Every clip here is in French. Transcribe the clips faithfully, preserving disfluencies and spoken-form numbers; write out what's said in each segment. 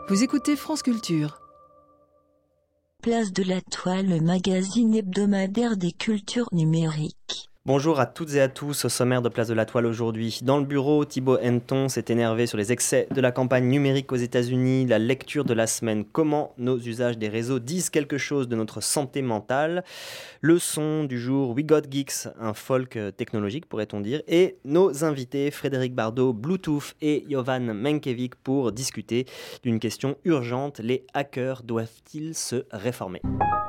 Vous écoutez France Culture. Place de la Toile, le magazine hebdomadaire des cultures numériques. Bonjour à toutes et à tous, au sommaire de Place de la Toile aujourd'hui. Dans le bureau, Thibaut Henton s'est énervé sur les excès de la campagne numérique aux États-Unis, la lecture de la semaine, comment nos usages des réseaux disent quelque chose de notre santé mentale, le son du jour, We Got Geeks, un folk technologique pourrait-on dire, et nos invités Frédéric Bardot, Bluetooth et Jovan Menkevic pour discuter d'une question urgente, les hackers doivent-ils se réformer ?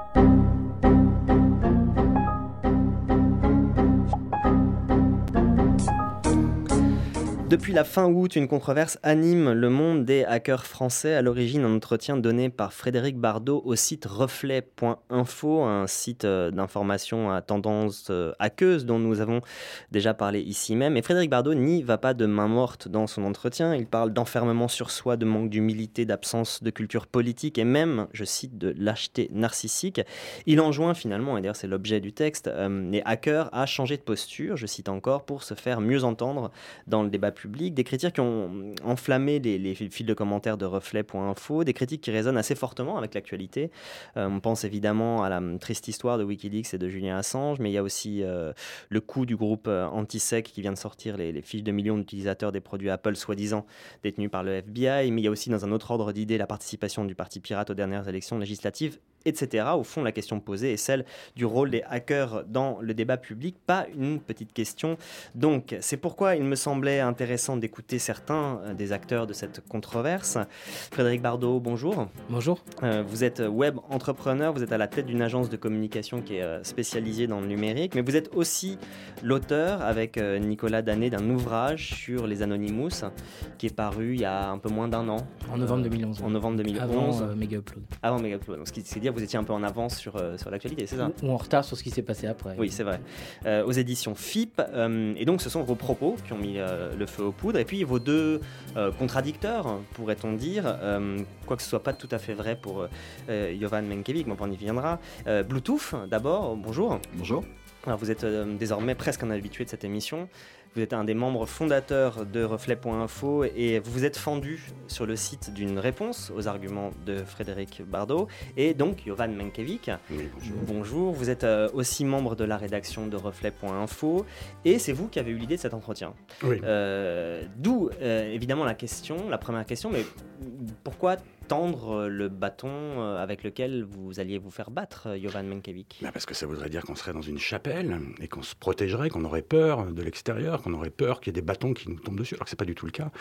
Depuis la fin août, une controverse anime le monde des hackers français. À l'origine, un entretien donné par Frédéric Bardot au site reflet point info, un site d'information à tendance hackeuse dont nous avons déjà parlé ici même. Et Frédéric Bardot n'y va pas de main morte dans son entretien. Il parle d'enfermement sur soi, de manque d'humilité, d'absence de culture politique et même, je cite, de lâcheté narcissique. Il enjoint finalement, et d'ailleurs c'est l'objet du texte, euh, les hackers à changer de posture, je cite encore, pour se faire mieux entendre dans le débat public. Public, des critiques qui ont enflammé les, les fils de commentaires de reflet point info, des critiques qui résonnent assez fortement avec l'actualité. Euh, on pense évidemment à la triste histoire de Wikileaks et de Julian Assange, mais il y a aussi euh, le coup du groupe euh, Antisec qui vient de sortir les, les fiches de millions d'utilisateurs des produits Apple soi-disant détenus par le F B I, mais il y a aussi dans un autre ordre d'idées la participation du Parti pirate aux dernières élections législatives, et cetera. Au fond, la question posée est celle du rôle des hackers dans le débat public, pas une petite question. Donc, c'est pourquoi il me semblait intéressant d'écouter certains des acteurs de cette controverse. Frédéric Bardot, bonjour. Bonjour. Euh, vous êtes web entrepreneur, vous êtes à la tête d'une agence de communication qui est euh, spécialisée dans le numérique, mais vous êtes aussi l'auteur, avec euh, Nicolas Danet, d'un ouvrage sur les Anonymous, qui est paru il y a un peu moins d'un an. En novembre deux mille onze. En novembre deux mille onze. Avant euh, Mega Upload. Avant Mega Upload. Donc, ce qui c'est dire que vous étiez un peu en avance sur, euh, sur l'actualité, c'est ça ? Ou, ou en retard sur ce qui s'est passé après. Oui, c'est vrai. Euh, aux éditions F I P. Euh, et donc, ce sont vos propos qui ont mis euh, le feu aux poudres. Et puis, vos deux euh, contradicteurs, pourrait-on dire, euh, quoique ce ne soit pas tout à fait vrai pour euh, Jovan Menkevic, mais on y viendra. Euh, Bluetooth, d'abord, bonjour. Bonjour. Alors, vous êtes euh, désormais presque un habitué de cette émission. Vous êtes un des membres fondateurs de reflet point info et vous vous êtes fendu sur le site d'une réponse aux arguments de Frédéric Bardot et donc Jovan Menkevic. Oui, bonjour. Bonjour, vous êtes euh, aussi membre de la rédaction de reflet point info et c'est vous qui avez eu l'idée de cet entretien. Oui. Euh, d'où euh, évidemment la question, la première question, mais pourquoi tendre le bâton avec lequel vous alliez vous faire battre, Jovan Menkevic? Bah parce que ça voudrait dire qu'on serait dans une chapelle et qu'on se protégerait, qu'on aurait peur de l'extérieur, qu'on aurait peur qu'il y ait des bâtons qui nous tombent dessus, alors que c'est pas du tout le cas.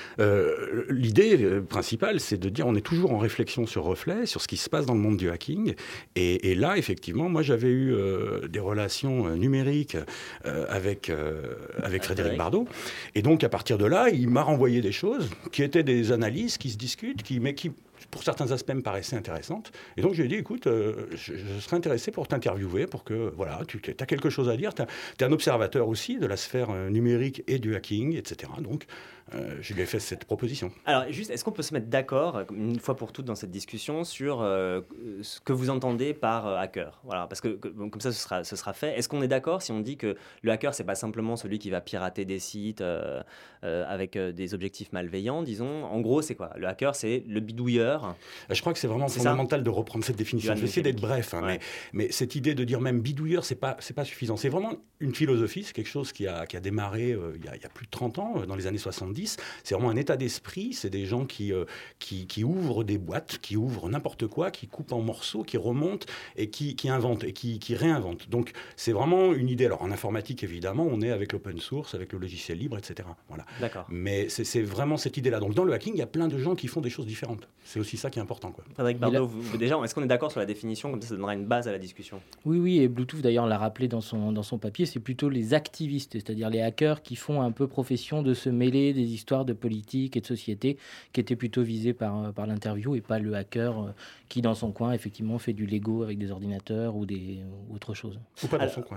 Euh, l'idée principale, c'est de dire on est toujours en réflexion sur Reflet, sur ce qui se passe dans le monde du hacking. Et, et là, effectivement, moi j'avais eu euh, des relations euh, numériques euh, avec, euh, avec Frédéric Bardot. Et donc à partir de là, il m'a renvoyé des choses qui étaient des analyses qui se discutent, qui, mais qui pour certains aspects me paraissaient intéressantes. Et donc, je lui ai dit, écoute, euh, je, je serais intéressé pour t'interviewer, pour que, voilà, tu as quelque chose à dire. Tu es un observateur aussi de la sphère euh, numérique et du hacking, et cetera. Donc, euh, je lui ai fait cette proposition. Alors, juste, est-ce qu'on peut se mettre d'accord, une fois pour toutes dans cette discussion, sur euh, ce que vous entendez par euh, hacker? Voilà, parce que, que comme ça, ce sera, ce sera fait. Est-ce qu'on est d'accord si on dit que le hacker, c'est pas simplement celui qui va pirater des sites euh, euh, avec euh, des objectifs malveillants, disons? En gros, c'est quoi? Le hacker, c'est le bidouilleur. Je crois que c'est vraiment c'est fondamental ça de reprendre cette définition. Je vais essayer d'être bref, hein, ouais. mais, mais cette idée de dire même bidouilleur, c'est pas, c'est pas suffisant. C'est vraiment une philosophie, c'est quelque chose qui a, qui a démarré euh, il, y a, il y a plus de trente ans, euh, dans les années soixante-dix. C'est vraiment un état d'esprit, c'est des gens qui, euh, qui, qui ouvrent des boîtes, qui ouvrent n'importe quoi, qui coupent en morceaux, qui remontent et qui, qui inventent et qui, qui réinventent. Donc c'est vraiment une idée. Alors en informatique, évidemment, on est avec l'open source, avec le logiciel libre, et cetera. Voilà. D'accord. Mais c'est, c'est vraiment cette idée-là. Donc dans le hacking, il y a plein de gens qui font des choses différentes. C'est aussi ça qui est important, quoi. Frédéric Bardot, vous, vous, déjà, est-ce qu'on est d'accord sur la définition? Comme ça, ça donnera une base à la discussion. Oui, oui, et Bluetooth, d'ailleurs, l'a rappelé dans son, dans son papier, c'est plutôt les activistes, c'est-à-dire les hackers qui font un peu profession de se mêler des histoires de politique et de société, qui étaient plutôt visés par, par l'interview, et pas le hacker qui, dans son coin, effectivement, fait du Lego avec des ordinateurs ou, des, ou autre chose. Ou pas dans Alors, son coin, d'ailleurs.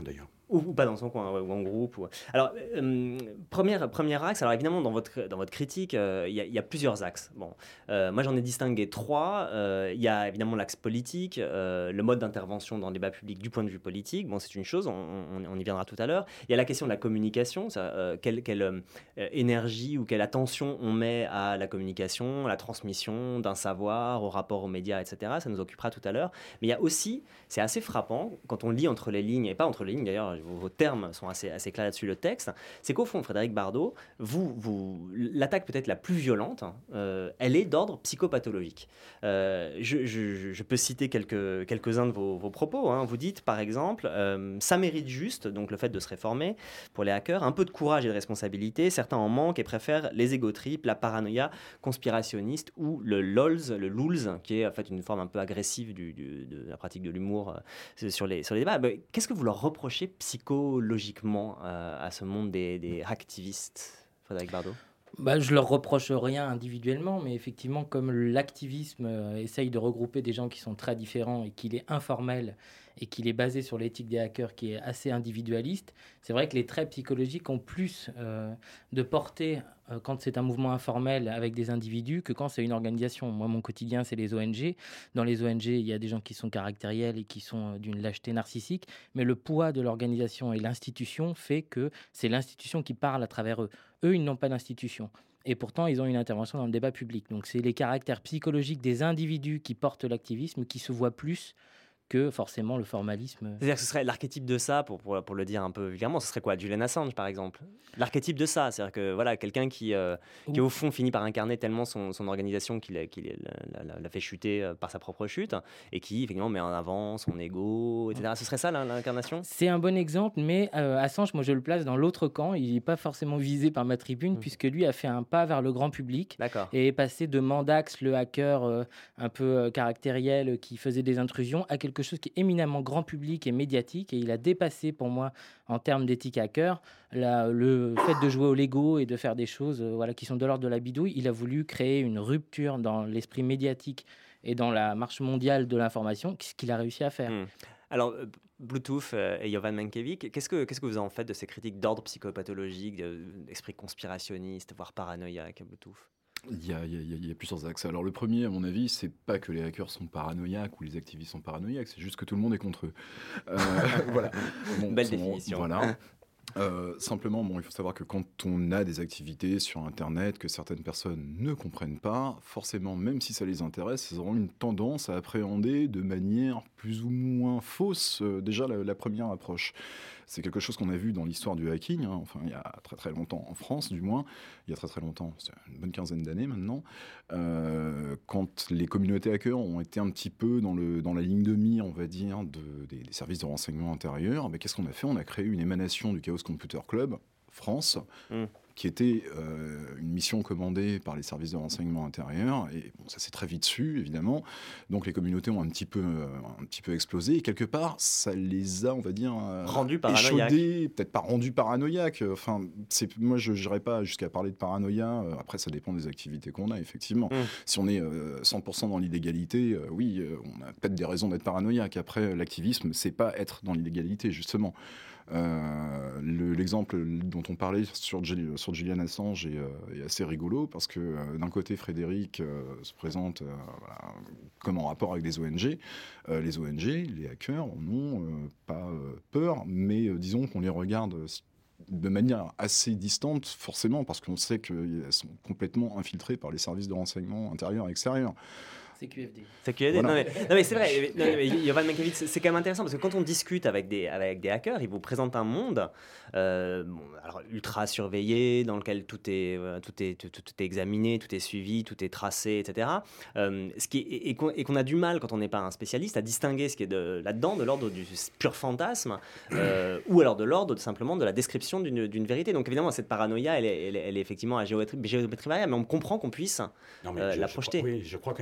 Ou, ou pas dans son coin, ouais, ou en groupe. Ou... Alors, euh, première, premier axe, alors évidemment, dans votre, dans votre critique, il euh, y, y a plusieurs axes. Bon, euh, moi, j'en ai distingué trois. Il euh, y a évidemment l'axe politique, euh, le mode d'intervention dans le débat public du point de vue politique. Bon, c'est une chose, on, on, on y viendra tout à l'heure. Il y a la question de la communication, ça, euh, quelle, quelle euh, énergie ou quelle attention on met à la communication, à la transmission d'un savoir, au rapport aux médias, et cetera. Ça nous occupera tout à l'heure. Mais il y a aussi, c'est assez frappant, quand on lit entre les lignes, et pas entre les lignes d'ailleurs, Vos, vos termes sont assez, assez clairs là-dessus, le texte, c'est qu'au fond, Frédéric Bardot, vous, vous, l'attaque peut-être la plus violente, euh, elle est d'ordre psychopathologique. Euh, je, je, je peux citer quelques, quelques-uns de vos, vos propos. Hein. Vous dites, par exemple, euh, ça mérite juste, donc le fait de se réformer pour les hackers, un peu de courage et de responsabilité. Certains en manquent et préfèrent les égotripes, la paranoïa conspirationniste ou le lols, le lulz, qui est en fait une forme un peu agressive du, du, de la pratique de l'humour euh, sur, les, sur les débats. Ben, qu'est-ce que vous leur reprochez psychologiquement euh, à ce monde des, des hacktivistes, Frédéric Bardot? Bah, je leur reproche rien individuellement, mais effectivement, comme l'activisme euh, essaye de regrouper des gens qui sont très différents et qu'il est informel et qu'il est basé sur l'éthique des hackers qui est assez individualiste, c'est vrai que les traits psychologiques ont plus euh, de portée euh, quand c'est un mouvement informel avec des individus que quand c'est une organisation. Moi, mon quotidien, c'est les O N G. Dans les O N G, il y a des gens qui sont caractériels et qui sont euh, d'une lâcheté narcissique, mais le poids de l'organisation et l'institution fait que c'est l'institution qui parle à travers eux. Eux, ils n'ont pas d'institution. Et pourtant, ils ont une intervention dans le débat public. Donc, c'est les caractères psychologiques des individus qui portent l'activisme qui se voient plus que forcément le formalisme. C'est-à-dire que ce serait l'archétype de ça, pour, pour, pour le dire un peu vulgairement, ce serait quoi? Julian Assange, par exemple. L'archétype de ça, c'est-à-dire que voilà, quelqu'un qui, euh, qui, au fond, finit par incarner tellement son, son organisation qu'il a, qu'il l'a, l'a, l'a fait chuter par sa propre chute, et qui, effectivement, met en avant son ego, et cetera. Ce serait ça, l'incarnation? C'est un bon exemple, mais euh, Assange, moi, je le place dans l'autre camp. Il n'est pas forcément visé par ma tribune, mmh. puisque lui a fait un pas vers le grand public. D'accord. Et est passé de Mandax, le hacker euh, un peu euh, caractériel, qui faisait des intrusions, à quelque chose qui est éminemment grand public et médiatique, et il a dépassé pour moi en termes d'éthique hacker la, le fait de jouer au Lego et de faire des choses euh, voilà, qui sont de l'ordre de la bidouille. Il a voulu créer une rupture dans l'esprit médiatique et dans la marche mondiale de l'information, ce qu'il a réussi à faire. Mmh. Alors, euh, Bluetooth euh, et Jovan Mankiewicz, qu'est-ce que, qu'est-ce que vous en faites de ces critiques d'ordre psychopathologique, d'esprit conspirationniste, voire paranoïaque à Bluetooth? Il y, a, il, y a, il y a plusieurs axes. Alors le premier, à mon avis, c'est pas que les hackers sont paranoïaques ou les activistes sont paranoïaques, c'est juste que tout le monde est contre eux. Euh, voilà. Bon, Belle sont, définition. Voilà. Euh, simplement, bon, il faut savoir que quand on a des activités sur Internet que certaines personnes ne comprennent pas, forcément, même si ça les intéresse, elles auront une tendance à appréhender de manière plus ou moins fausse euh, déjà la, la première approche. C'est quelque chose qu'on a vu dans l'histoire du hacking, hein, enfin il y a très très longtemps, en France du moins, il y a très très longtemps, c'est une bonne quinzaine d'années maintenant, euh, quand les communautés hackers ont été un petit peu dans, le, dans la ligne de mire, on va dire, de, des, des services de renseignement intérieur, mais qu'est-ce qu'on a fait? On a créé une émanation du Chaos Computer Club, France, mmh. qui était euh, une mission commandée par les services de renseignement intérieur, et bon, ça s'est très vite su, évidemment, donc les communautés ont un petit peu, euh, un petit peu explosé, et quelque part, ça les a, on va dire, euh, rendus paranoïaques. Échaudés, peut-être pas rendus paranoïaques, enfin, c'est, moi je n'irais pas jusqu'à parler de paranoïa, euh, après ça dépend des activités qu'on a, effectivement. Mmh. Si on est euh, cent pour cent dans l'illégalité, euh, oui, euh, on a peut-être des raisons d'être paranoïaque, après l'activisme, c'est pas être dans l'illégalité, justement. Euh, le, l'exemple dont on parlait sur, sur Julian Assange est, euh, est assez rigolo parce que euh, d'un côté Frédéric euh, se présente euh, voilà, comme en rapport avec des O N G. Euh, les O N G, les hackers en ont euh, pas euh, peur, mais euh, disons qu'on les regarde de manière assez distante, forcément, parce qu'on sait qu'elles sont complètement infiltrées par les services de renseignement intérieur et extérieur. C Q F D. C Q F D, voilà. non, mais, non mais c'est vrai, non, mais, Jovan Mankiewicz, c'est, c'est quand même intéressant parce que quand on discute avec des, avec des hackers, ils vous présentent un monde euh, bon, alors, ultra surveillé, dans lequel tout est, euh, tout, est, tout, tout est examiné, tout est suivi, tout est tracé, et cetera. Euh, ce qui est, et, qu'on, et qu'on a du mal, quand on n'est pas un spécialiste, à distinguer ce qui est de, là-dedans de l'ordre du pur fantasme euh, ou alors de l'ordre de, simplement de la description d'une, d'une vérité. Donc évidemment, cette paranoïa, elle est, elle est, elle est effectivement à géométrie, géométrie variable, mais on comprend qu'on puisse non, euh, je, la je projeter. Crois, oui, je crois qu'à un moment, il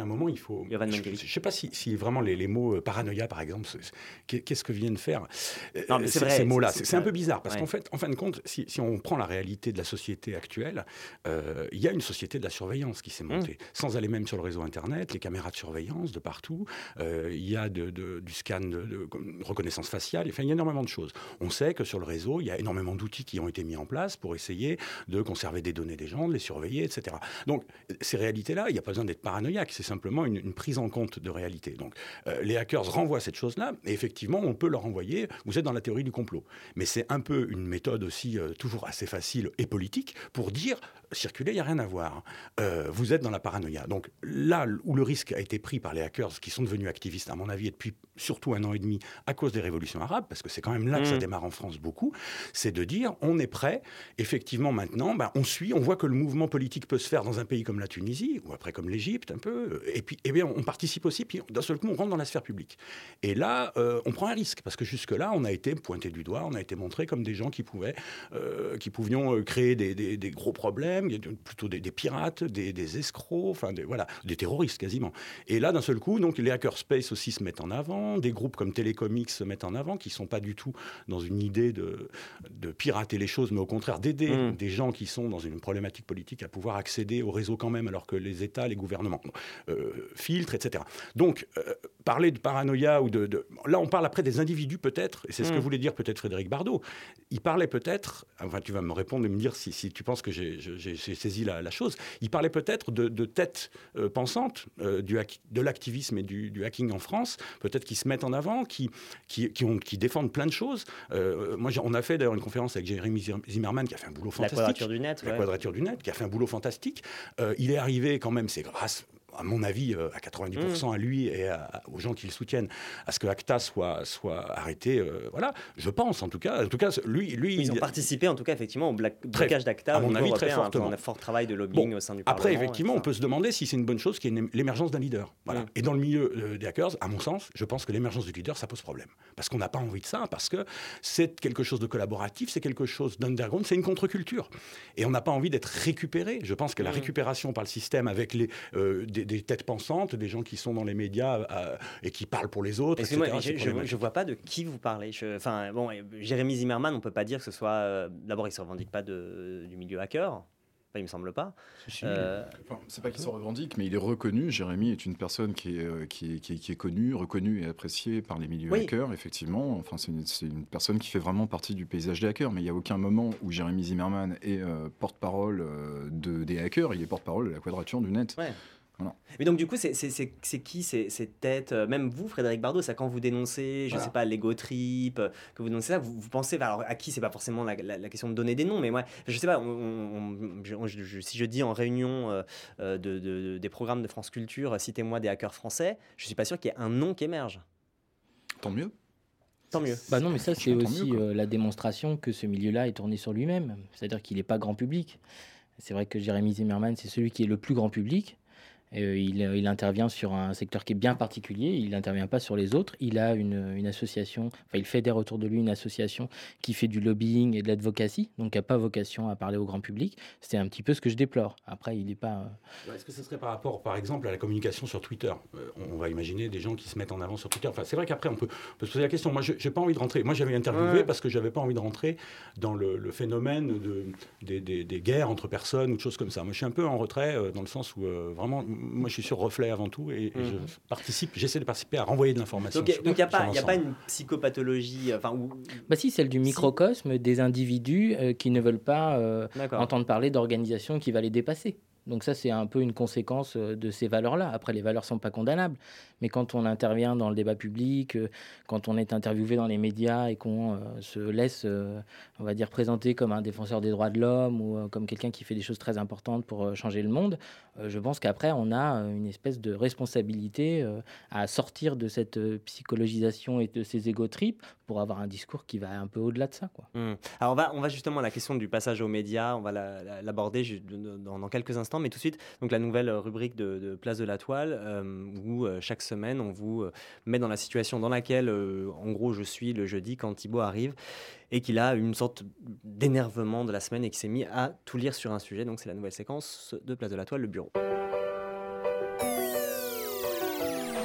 faut... Jovan Je Mankiewicz. ne sais pas si, si vraiment les, les mots euh, paranoïa, par exemple, c'est- qu'est-ce que viennent faire euh, Non, mais c'est ces, vrai, ces mots-là. c'est- C'est c'est- c'est un peu bizarre, parce ouais. qu'en fait, en fin de compte, si, si on prend la réalité de la société actuelle, euh, il y a une société de la surveillance qui s'est montée. Mmh. Sans aller même sur le réseau Internet, les caméras de surveillance de partout, euh, il y a de, de, du scan de, de reconnaissance faciale, enfin, il y a énormément de choses. On sait que sur le réseau, il y a énormément d'outils qui ont été mis en place pour essayer de conserver des données des gens, de les surveiller, et cetera. Donc, ces réalités-là, il n'y a pas besoin d'être paranoïaque, c'est simplement une, une prise en compte de réalité. Donc, euh, les hackers renvoient cette chose-là, et effectivement, on peut leur envoyer, vous êtes dans la théorie du complot. Mais c'est un peu une méthode aussi, euh, toujours assez facile et politique, pour dire, circuler, il n'y a rien à voir. Euh, vous êtes dans la paranoïa. Donc, là où le risque a été pris par les hackers, qui sont devenus activistes, à mon avis, et depuis surtout un an et demi, à cause des révolutions arabes, parce que c'est quand même là que mmh. ça démarre en France beaucoup, c'est de dire, on est prêt, effectivement, maintenant, ben, on suit, on voit que le mouvement politique peut se faire dans un pays comme la Tunisie, ou après comme l'Égypte, un peu, et puis eh bien, on participe aussi, puis d'un seul coup, on rentre dans la sphère publique. Et là, euh, on prend un risque, parce que jusque-là, on a été pointé du doigt, on a été montré comme des gens qui pouvaient, euh, qui pouvions créer des, des, des gros problèmes, plutôt des, des pirates, des, des escrocs, enfin, des, voilà, des terroristes quasiment. Et là, d'un seul coup, donc, les hackerspace aussi se mettent en avant, des groupes comme Télécomics se mettent en avant, qui ne sont pas du tout dans une idée de, de pirater les choses, mais au contraire d'aider mmh. des gens qui sont dans une problématique politique à pouvoir accéder au réseau quand même, alors que les États, les gouvernements euh, filtrent, et cetera. Donc, euh, parler de paranoïa ou de, de... Là, on parle après des individus peut-être, et c'est mmh. ce que voulait dire peut-être Frédéric Bardot. Il parlait peut-être, enfin tu vas me répondre et me dire si, si tu penses que j'ai, j'ai, j'ai saisi la, la chose, il parlait peut-être de, de têtes euh, pensantes euh, du hack, de l'activisme et du, du hacking en France, peut-être qui se mettent en avant, qui, qui, qui, ont, qui défendent plein de choses. Euh, moi, on a fait d'ailleurs une conférence avec Jérémy Zimmerman qui a fait un boulot fantastique. La Quadrature du Net. La ouais. Quadrature du Net, qui a fait un boulot fantastique. Euh, il est arrivé quand même, c'est grâce... à mon avis, à quatre-vingt-dix pour cent mmh. à lui et à, aux gens qui le soutiennent, à ce que Acta soit, soit arrêté. Euh, voilà, je pense en tout cas. En tout cas, lui, lui ils il ont a... participé en tout cas effectivement au blocage d'Acta. À mon avis, très fortement. Un fort travail de lobbying bon, au sein du après, Parlement. effectivement, on peut se demander si c'est une bonne chose qu'il y ait l'émergence d'un leader. Voilà. Mmh. Et dans le milieu euh, des hackers, à mon sens, je pense que l'émergence du leader, ça pose problème. Parce qu'on n'a pas envie de ça, parce que c'est quelque chose de collaboratif, c'est quelque chose d'underground, c'est une contre-culture. Et on n'a pas envie d'être récupéré. Je pense que mmh. la récupération par le système avec les, euh, des, des têtes pensantes, des gens qui sont dans les médias euh, et qui parlent pour les autres, et cetera. Je, je, je vois pas de qui vous parlez. Je, enfin, bon, Jérémy Zimmerman, on peut pas dire que ce soit... Euh, d'abord, il se revendique pas de, du milieu hacker. Enfin, il me semble pas. Si, si. Euh... Enfin, c'est pas qu'il se revendique, mais il est reconnu. Jérémy est une personne qui est, qui est, qui est, qui est connue, reconnue et appréciée par les milieux oui. hackers, effectivement. Enfin, c'est une, c'est une personne qui fait vraiment partie du paysage des hackers, mais il n'y a aucun moment où Jérémy Zimmerman est euh, porte-parole euh, de, des hackers, il est porte-parole de la Quadrature du Net. Ouais. Voilà. Mais donc du coup, c'est, c'est, c'est, c'est qui ces, ces têtes, euh, même vous, Frédéric Bardot, ça quand vous dénoncez, je voilà. sais pas, l'ego trip, euh, que vous dénoncez ça, vous, vous pensez, alors à qui c'est pas forcément la, la, la question de donner des noms, mais moi, je sais pas, on, on, on, je, je, si je dis en réunion euh, de, de, de, des programmes de France Culture, citez-moi des hackers français, je suis pas sûr qu'il y ait un nom qui émerge. Tant mieux. Tant mieux. Bah non, mais ça c'est aussi mieux, euh, la démonstration que ce milieu-là est tourné sur lui-même, c'est-à-dire qu'il n'est pas grand public. C'est vrai que Jérémy Zimmerman, c'est celui qui est le plus grand public. Euh, il, il intervient sur un secteur qui est bien particulier, il n'intervient pas sur les autres. Il a une, une association, enfin il fédère autour de lui une association qui fait du lobbying et de l'advocacy, donc qui n'a pas vocation à parler au grand public. C'est un petit peu ce que je déplore. Après, il n'est pas... Euh... Est-ce que ce serait par rapport, par exemple, à la communication sur Twitter ? euh, On va imaginer des gens qui se mettent en avant sur Twitter. Enfin, c'est vrai qu'après, on peut, on peut se poser la question. Moi, je n'ai pas envie de rentrer. Moi, j'avais interviewé ouais. parce que je n'avais pas envie de rentrer dans le, le phénomène de, des, des, des guerres entre personnes ou de choses comme ça. Moi, je suis un peu en retrait euh, dans le sens où, euh, vraiment... Moi, je suis sur Reflet avant tout et, et mmh. je participe, j'essaie de participer à renvoyer de l'information. Donc il n'y a, a pas une psychopathologie enfin, où... Bah si, celle du microcosme si. des individus euh, qui ne veulent pas euh, entendre parler d'organisations qui va les dépasser. Donc ça, c'est un peu une conséquence de ces valeurs-là. Après, les valeurs ne sont pas condamnables. Mais quand on intervient dans le débat public, quand on est interviewé dans les médias et qu'on euh, se laisse, euh, on va dire, présenter comme un défenseur des droits de l'homme ou euh, comme quelqu'un qui fait des choses très importantes pour euh, changer le monde, euh, je pense qu'après, on a une espèce de responsabilité euh, à sortir de cette euh, psychologisation et de ces égo-trips pour avoir un discours qui va un peu au-delà de ça, quoi. Mmh. Alors, on va, on va justement à la question du passage aux médias, on va la, la, l'aborder dans, dans quelques instants. Mais tout de suite, donc la nouvelle rubrique de, de Place de la Toile, euh, où euh, chaque semaine, on vous euh, met dans la situation dans laquelle, euh, en gros, je suis le jeudi quand Thibaut arrive et qu'il a une sorte d'énervement de la semaine et qu'il s'est mis à tout lire sur un sujet. Donc c'est la nouvelle séquence de Place de la Toile, le bureau.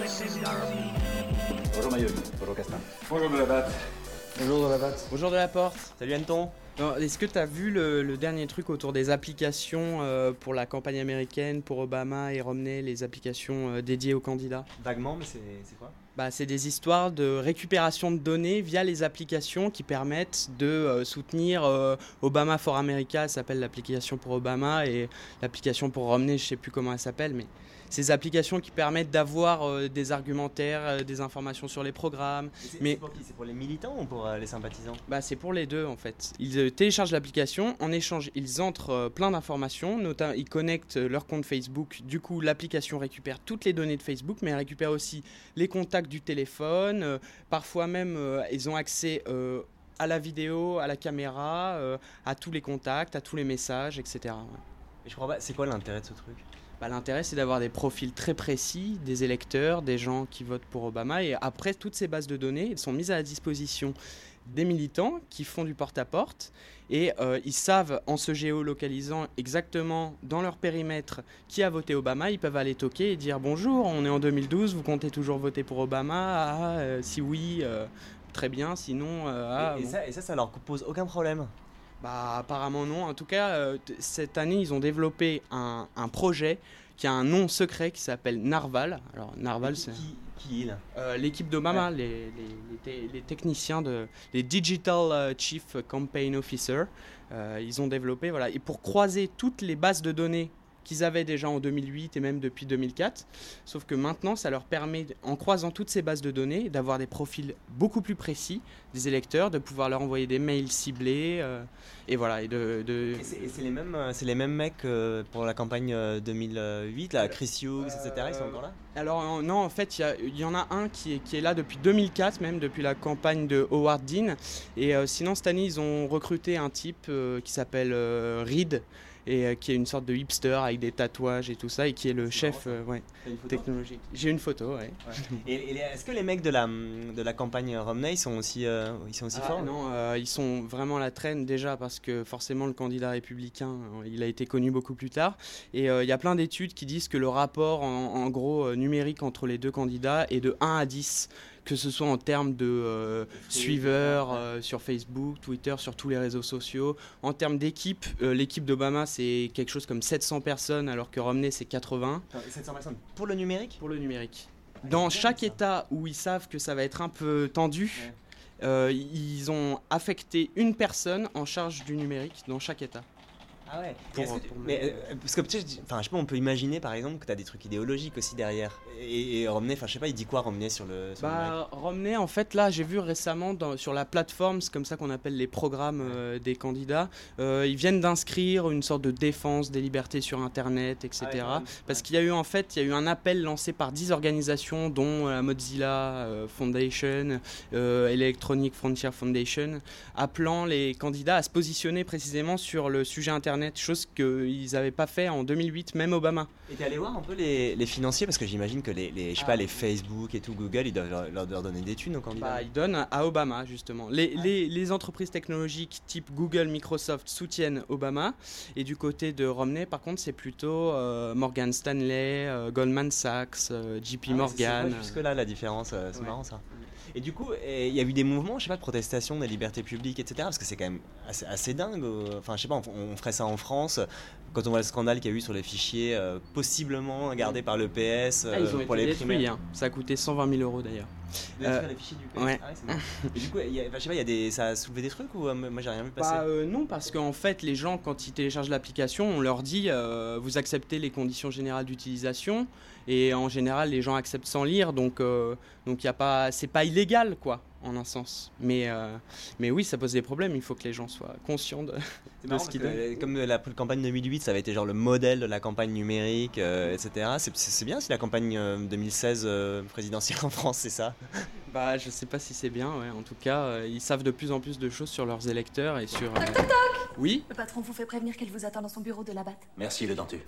Bonjour Mayoli, bonjour Castin. Bonjour de la batte. Bonjour de la batte. Bonjour de la porte. Salut Anton. Alors, est-ce que tu as vu le, le dernier truc autour des applications euh, pour la campagne américaine, pour Obama et Romney, les applications euh, dédiées aux candidats? Vaguement, mais c'est, c'est quoi? Bah, c'est des histoires de récupération de données via les applications qui permettent de euh, soutenir euh, Obama for America, elle s'appelle l'application pour Obama, et l'application pour Romney, je ne sais plus comment elle s'appelle, mais ces applications qui permettent d'avoir euh, des argumentaires, euh, des informations sur les programmes. C'est, mais c'est pour qui? C'est pour les militants ou pour euh, les sympathisants? Bah, c'est pour les deux en fait. Ils euh, téléchargent l'application, en échange ils entrent euh, plein d'informations, notamment ils connectent euh, leur compte Facebook, du coup l'application récupère toutes les données de Facebook, mais elle récupère aussi les contacts du téléphone, euh, parfois même euh, ils ont accès euh, à la vidéo, à la caméra, euh, à tous les contacts, à tous les messages, et cetera. Ouais. Et je crois pas, c'est quoi l'intérêt de ce truc? Bah, l'intérêt, c'est d'avoir des profils très précis des électeurs, des gens qui votent pour Obama. Et après, toutes ces bases de données elles sont mises à la disposition des militants qui font du porte-à-porte. Et euh, ils savent, en se géolocalisant exactement dans leur périmètre qui a voté Obama, ils peuvent aller toquer et dire « Bonjour, on est en deux mille douze, vous comptez toujours voter pour Obama ah, euh, si oui, euh, très bien, sinon... Euh, ah, et, et, bon. ça, et ça, ça leur pose aucun problème? Bah, apparemment non. En tout cas, euh, t- cette année, ils ont développé un, un projet qui a un nom secret qui s'appelle Narval. Alors, Narval, qui, c'est qui, qui est là euh, l'équipe d'Obama, ouais. les, les, les, te- les techniciens, de, les Digital euh, Chief Campaign Officer. Euh, ils ont développé, voilà, et pour croiser toutes les bases de données qu'ils avaient déjà en deux mille huit et même depuis deux mille quatre. Sauf que maintenant, ça leur permet, en croisant toutes ces bases de données, d'avoir des profils beaucoup plus précis des électeurs, de pouvoir leur envoyer des mails ciblés, euh, et voilà. Et de, de... Et c'est, et c'est, les mêmes, c'est les mêmes mecs euh, pour la campagne euh, deux mille huit, là, Chris Hughes, et cetera. Ils sont encore là? Alors euh, non, en fait, il y, y en a un qui est, qui est là depuis deux mille quatre, même depuis la campagne de Howard Dean. Et euh, sinon, cette année, ils ont recruté un type euh, qui s'appelle euh, Reed, et euh, qui est une sorte de hipster avec des tatouages et tout ça, et qui est le c'est chef euh, ouais, technologique. J'ai une photo, ouais. ouais. Et, et est-ce que les mecs de la, de la campagne Romney, ils sont aussi, euh, ils sont aussi ah, forts? Non, euh, ils sont vraiment à la traîne déjà, parce que forcément le candidat républicain, euh, il a été connu beaucoup plus tard. Et il euh, y a plein d'études qui disent que le rapport en, en gros euh, numérique entre les deux candidats est de un à dix. Que ce soit en termes de euh, suiveurs euh, sur Facebook, Twitter, sur tous les réseaux sociaux. En termes d'équipe, euh, l'équipe d'Obama, c'est quelque chose comme sept cents personnes, alors que Romney, c'est quatre-vingts. sept cents personnes pour le numérique? Pour le numérique. Dans chaque État où ils savent que ça va être un peu tendu, ouais. euh, ils ont affecté une personne en charge du numérique dans chaque État. Ah ouais. Pour, que, pour mais euh, parce que tu sais, enfin, je sais pas, on peut imaginer par exemple que tu as des trucs idéologiques aussi derrière. Et, et Romney, enfin, je sais pas, il dit quoi Romney sur le. Sur bah, le Romney, en fait, là, j'ai vu récemment dans, sur la plateforme, c'est comme ça qu'on appelle les programmes euh, des candidats. Euh, ils viennent d'inscrire une sorte de défense des libertés sur Internet, et cetera. Ah ouais, parce ouais. qu'il y a eu en fait, il y a eu un appel lancé par dix organisations, dont la Mozilla euh, Foundation, euh, Electronic Frontier Foundation, appelant les candidats à se positionner précisément sur le sujet Internet. Chose qu'ils n'avaient pas fait en deux mille huit, même Obama. Et t'es allé voir un peu les, les financiers, parce que j'imagine que les, les, je sais ah. pas, les Facebook et tout, Google, ils doivent leur, leur donner des thunes aux candidats. Bah, ils donnent à Obama, justement. Les, ah. les, les entreprises technologiques type Google, Microsoft soutiennent Obama. Et du côté de Romney, par contre, c'est plutôt euh, Morgan Stanley, euh, Goldman Sachs, euh, J P ah, Morgan. C'est, c'est jusque-là la différence, euh, c'est ouais. marrant ça. Et du coup, il y a eu des mouvements, je sais pas, de protestation des libertés publiques, et cetera. Parce que c'est quand même assez, assez dingue. Enfin, je sais pas, on, on ferait ça en France. Quand on voit le scandale qu'il y a eu sur les fichiers euh, possiblement gardés par l'E P S euh, ah, ils ont pour été les détruits, hein. Ça a coûté cent vingt mille euros d'ailleurs. Euh, les fichiers du P S. Ouais. Ah, ouais, c'est marrant. Et du coup, y a, je sais pas, y a des, ça a soulevé des trucs ou euh, moi j'ai rien vu passer? Bah, euh, non, parce qu'en fait, les gens, quand ils téléchargent l'application, on leur dit euh, vous acceptez les conditions générales d'utilisation. Et en général, les gens acceptent sans lire, donc euh, donc y a pas, c'est pas illégal, quoi, en un sens. Mais euh, mais oui, ça pose des problèmes. Il faut que les gens soient conscients de, c'est marrant de ce qu'ils donnent. Comme la campagne deux mille huit, ça avait été genre le modèle de la campagne numérique, euh, et cetera. C'est, c'est bien si la campagne euh, deux mille seize euh, présidentielle en France, c'est ça? Bah, je sais pas si c'est bien. Ouais. En tout cas, euh, ils savent de plus en plus de choses sur leurs électeurs et sur. Euh... Toc toc toc. Oui. Le patron vous fait prévenir qu'elle vous attend dans son bureau de la batte. Merci le dentu.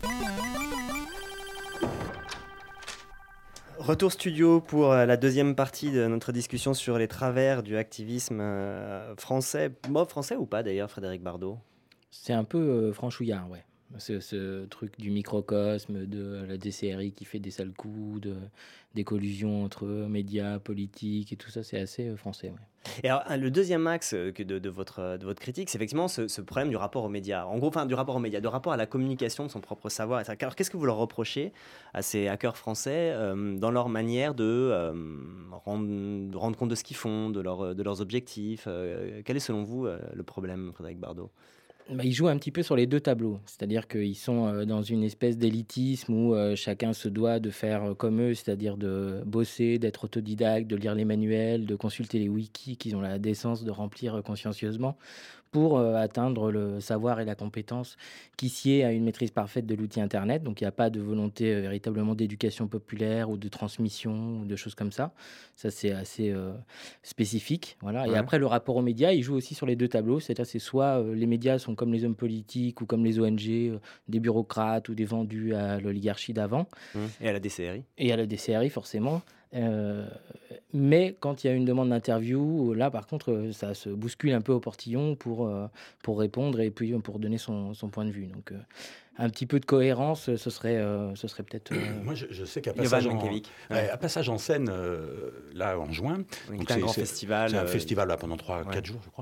Retour studio pour la deuxième partie de notre discussion sur les travers du activisme français. Bon, français ou pas d'ailleurs, Frédéric Bardot? C'est un peu euh, franchouillard, ouais. Ce, ce truc du microcosme, de la D C R I qui fait des sales coups, de, des collusions entre médias, politiques et tout ça, c'est assez euh, français. Ouais. Et alors, le deuxième axe que de, de, votre, de votre critique, c'est effectivement ce, ce problème du rapport aux médias. En gros, enfin, du rapport aux médias, du rapport à la communication de son propre savoir. Alors, qu'est-ce que vous leur reprochez à ces hackers français euh, dans leur manière de, euh, rendre, de rendre compte de ce qu'ils font, de, leur, de leurs objectifs euh, Quel est, selon vous, euh, le problème, Frédéric Bardot ? Bah, ils jouent un petit peu sur les deux tableaux, c'est-à-dire qu'ils sont euh, dans une espèce d'élitisme où euh, chacun se doit de faire euh, comme eux, c'est-à-dire de bosser, d'être autodidacte, de lire les manuels, de consulter les wikis qu'ils ont la décence de remplir euh, consciencieusement pour euh, atteindre le savoir et la compétence qui sied à une maîtrise parfaite de l'outil Internet. Donc il n'y a pas de volonté euh, véritablement d'éducation populaire ou de transmission ou de choses comme ça. Ça, c'est assez euh, spécifique. Voilà. Ouais. Et après, le rapport aux médias, il joue aussi sur les deux tableaux. C'est-à-dire c'est soit euh, les médias sont comme les hommes politiques ou comme les O N G, euh, des bureaucrates ou des vendus à l'oligarchie d'avant. Mmh. Et à la D C R I. Et à la D C R I, forcément. Euh, mais quand il y a une demande d'interview, là par contre ça se bouscule un peu au portillon pour, euh, pour répondre et puis pour donner son, son point de vue. Donc euh, un petit peu de cohérence, ce serait, euh, ce serait peut-être... Euh... Moi je, je sais qu'à Passage, en, ouais. Ouais, à Passage en scène, euh, là en juin, donc c'est un grand festival. C'est un euh... festival là, pendant trois quatre ouais. jours je crois,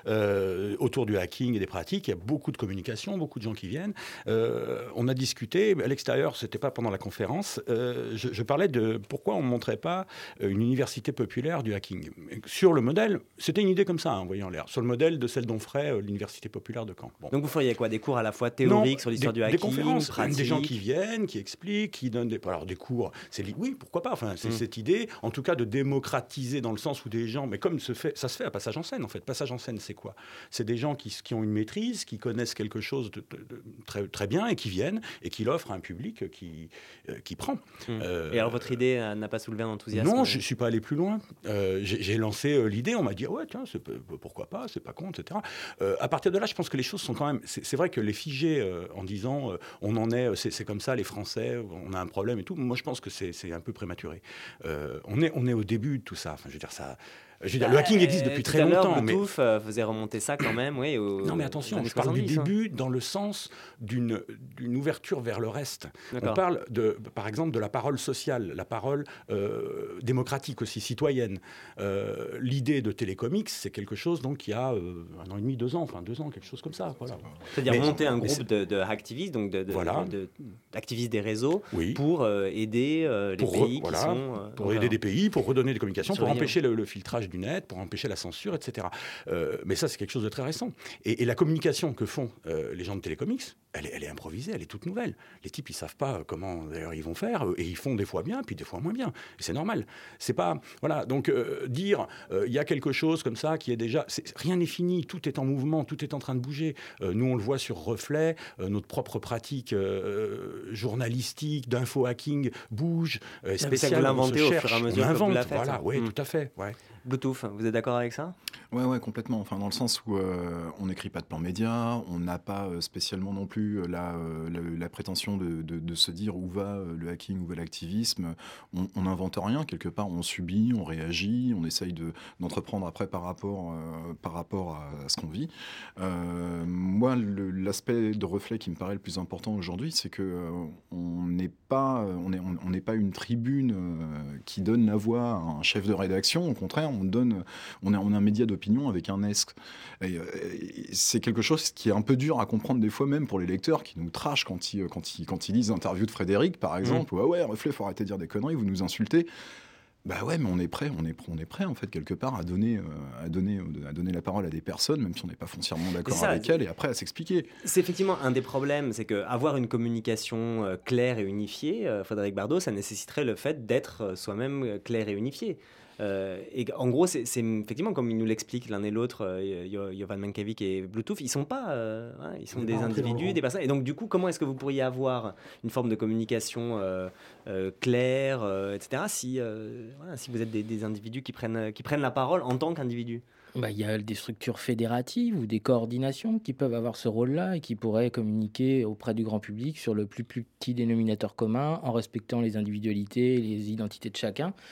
euh, autour du hacking et des pratiques. Il y a beaucoup de communication, beaucoup de gens qui viennent. Euh, on a discuté, à l'extérieur, c'était pas pendant la conférence, euh, je, je parlais de pourquoi on ne montrait pas une université populaire du hacking. Sur le modèle, c'était une idée comme ça, hein, vous voyez en l'air, sur le modèle de celle dont ferait euh, l'université populaire de Caen. Bon. Donc vous feriez quoi? Des cours à la fois théoriques non, sur l'histoire des, du hacking, des conférences, pratiques. Des gens qui viennent, qui expliquent, qui donnent des, alors des cours. C'est oui, pourquoi pas. Enfin, c'est mmh. cette idée, en tout cas, de démocratiser dans le sens où des gens, mais comme se fait, ça se fait à Passage en scène. En fait, Passage en scène, c'est quoi? C'est des gens qui, qui ont une maîtrise, qui connaissent quelque chose de, de, de très, très bien et qui viennent et qui l'offrent à un public qui, euh, qui prend. Mmh. Euh, et alors votre idée euh, n'a pas soulevé un enthousiasme? Non, je ne suis pas allé plus loin. Euh, j'ai, j'ai lancé euh, l'idée, on m'a dit, ouais, tiens, c'est, pourquoi pas, c'est pas con, et cetera. Euh, à partir de là, je pense que les choses sont quand même... C'est, c'est vrai que les figer euh, en disant, euh, on en est, c'est, c'est comme ça, les Français, on a un problème et tout, moi je pense que c'est, c'est un peu prématuré. Euh, on, est, on est au début de tout ça. Enfin, je veux dire, ça... Je veux dire, bah, le hacking existe depuis très longtemps. Le Bluetooth mais... faisait remonter ça quand même, oui. Au, non, mais attention, je parle du début dans le sens d'une, d'une ouverture vers le reste. D'accord. On parle, de, par exemple, de la parole sociale, la parole euh, démocratique aussi, citoyenne. Euh, l'idée de Télécomics, c'est quelque chose donc qui a euh, un an et demi, deux ans, enfin deux ans, quelque chose comme ça. Voilà. C'est-à-dire mais, monter un groupe de, de hacktivistes, donc de, de, voilà. de, de, d'activistes des réseaux, oui. pour euh, aider euh, les pour pays re, voilà, qui sont... Euh, pour aider des pays, pour redonner des communications, pour empêcher le, le filtrage du net, pour empêcher la censure, et cetera. Euh, mais ça, c'est quelque chose de très récent. Et, et la communication que font euh, les gens de Télécomics, elle est, elle est improvisée, elle est toute nouvelle. Les types, ils savent pas comment d'ailleurs ils vont faire, et ils font des fois bien, puis des fois moins bien. Et c'est normal. C'est pas voilà. Donc euh, dire il euh, y a quelque chose comme ça qui est déjà, c'est, rien n'est fini, tout est en mouvement, tout est en train de bouger. Euh, nous, on le voit sur Reflet, euh, notre propre pratique euh, journalistique d'info hacking bouge, euh, spéciale. Vous l'inventez au fur et à mesure on invente, que vous la faites. Voilà, oui, mmh. tout à fait. Ouais. Bluetooth, vous êtes d'accord avec ça? Ouais, ouais, complètement. Enfin, dans le sens où euh, on n'écrit pas de plan média, on n'a pas euh, spécialement non plus la, euh, la, la prétention de, de, de se dire où va euh, le hacking, où va l'activisme. On n'invente rien, quelque part, on subit, on réagit, on essaye de, d'entreprendre après par rapport, euh, par rapport à, à ce qu'on vit. Euh, moi, le, l'aspect de Reflet qui me paraît le plus important aujourd'hui, c'est que euh, on n'est pas, on est, on, on n'est pas une tribune euh, qui donne la voix à un chef de rédaction. Au contraire, on donne, on est, on est un média d'opinion avec un esque. Et, et c'est quelque chose qui est un peu dur à comprendre des fois même pour les lecteurs qui nous trashent quand ils, quand ils, quand ils lisent l'interview de Frédéric, par exemple. Mmh. Ouais, ouais, Reflet, faut arrêter de dire des conneries, vous nous insultez. Bah ouais, mais on est prêt, on est, on est prêt en fait quelque part à donner, euh, à donner, à donner la parole à des personnes, même si on n'est pas foncièrement d'accord ça, avec elles, et après à s'expliquer. C'est effectivement un des problèmes, c'est qu'avoir une communication euh, claire et unifiée, euh, Frédéric Bardot, ça nécessiterait le fait d'être euh, soi-même clair et unifié. Euh, et en gros, c'est, c'est effectivement comme ils nous l'expliquent l'un et l'autre, euh, Jovan Mankiewicz et Bluetooth, ils sont pas, euh, hein, ils sont des individus, des personnes. Et donc du coup, comment est-ce que vous pourriez avoir une forme de communication euh, euh, claire, euh, et cetera. Si, euh, voilà, si vous êtes des, des individus qui prennent, qui prennent la parole en tant qu'individus. Bah, y a des structures fédératives ou des coordinations qui peuvent avoir ce rôle-là et qui pourraient communiquer auprès du grand public sur le plus, plus petit dénominateur commun en respectant les individualités et les identités de chacun.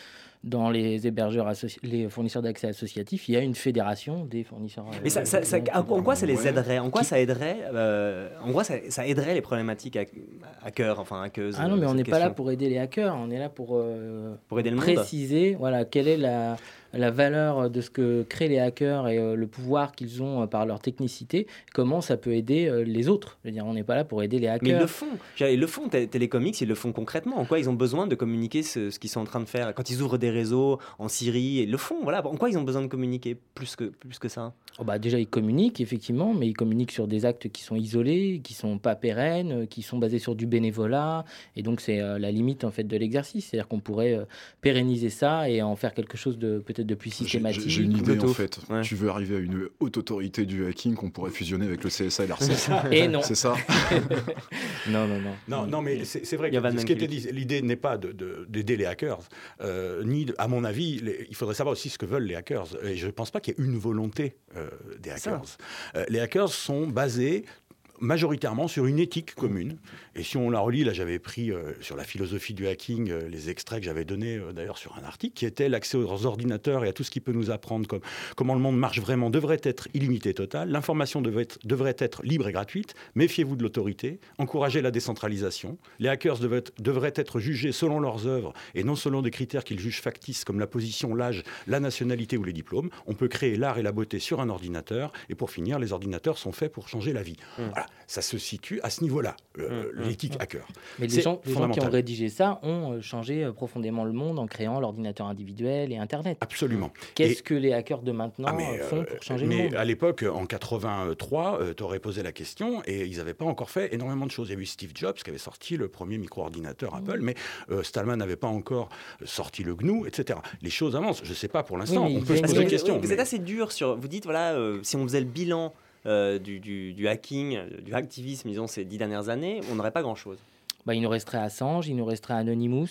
dans les hébergeurs, associ... les fournisseurs d'accès associatifs, il y a une fédération des fournisseurs. Mais ça, ça, ça, en quoi ça les aiderait? En quoi ça aiderait euh, En quoi ça, ça aiderait les problématiques hackers, enfin hackeuses? Ah non, mais on n'est pas là pour aider les hackers, on est là pour, euh, pour aider le préciser, monde. Voilà, quelle est la, la valeur de ce que créent les hackers et euh, le pouvoir qu'ils ont euh, par leur technicité, comment ça peut aider euh, les autres. Je veux dire, on n'est pas là pour aider les hackers. Mais ils le font. Ils le font, Télécomics, ils le font concrètement. En quoi ils ont besoin de communiquer ce, ce qu'ils sont en train de faire? Quand ils ouvrent des réseaux en Syrie, ils le font. Voilà. En quoi ils ont besoin de communiquer plus que, plus que ça? Oh bah déjà, ils communiquent, effectivement, mais ils communiquent sur des actes qui sont isolés, qui ne sont pas pérennes, qui sont basés sur du bénévolat. Et donc, c'est euh, la limite en fait, de l'exercice. C'est-à-dire qu'on pourrait euh, pérenniser ça et en faire quelque chose de peut-être de plus systématique. J'ai, j'ai une idée, en fait. Ouais. Tu veux arriver à une haute autorité du hacking qu'on pourrait fusionner avec le C S A et l'A R C E S. Et non. C'est ça. non, non, non. Non, non, mais c'est, c'est vrai que ce qui était dit, l'idée n'est pas de, de, d'aider les hackers, euh, ni, de, à mon avis, les, il faudrait savoir aussi ce que veulent les hackers. Et je ne pense pas qu'il y ait une volonté euh, des hackers. Euh, les hackers sont basés majoritairement sur une éthique commune. Et si on la relit, là j'avais pris euh, sur la philosophie du hacking euh, les extraits que j'avais donnés euh, d'ailleurs sur un article, qui était l'accès aux ordinateurs et à tout ce qui peut nous apprendre comme, comment le monde marche vraiment devrait être illimité total, l'information devrait être, devrait être libre et gratuite, méfiez-vous de l'autorité, encouragez la décentralisation, les hackers devraient être, devraient être jugés selon leurs œuvres et non selon des critères qu'ils jugent factices comme la position, l'âge, la nationalité ou les diplômes. On peut créer l'art et la beauté sur un ordinateur et pour finir, les ordinateurs sont faits pour changer la vie. Mmh. Voilà. Ça se situe à ce niveau-là, euh, mmh, l'éthique mmh. hacker. Mais les gens, les gens qui ont rédigé ça ont changé profondément le monde en créant l'ordinateur individuel et Internet. Absolument. Qu'est-ce et... que les hackers de maintenant ah mais, font pour changer mais le monde? Mais à l'époque, en quatre-vingt-trois, euh, tu aurais posé la question et ils n'avaient pas encore fait énormément de choses. Il y a eu Steve Jobs qui avait sorti le premier micro-ordinateur Apple, mmh. mais euh, Stallman n'avait pas encore sorti le G N U, et cetera. Les choses avancent. Je ne sais pas pour l'instant. Oui, on peut se poser la question. Vous mais... êtes assez dur sur... Vous dites, voilà, euh, si on faisait le bilan... Euh, du, du, du hacking, du hacktivisme, disons, ces dix dernières années, on n'aurait pas grand-chose. Bah, il nous resterait Assange, il nous resterait Anonymous,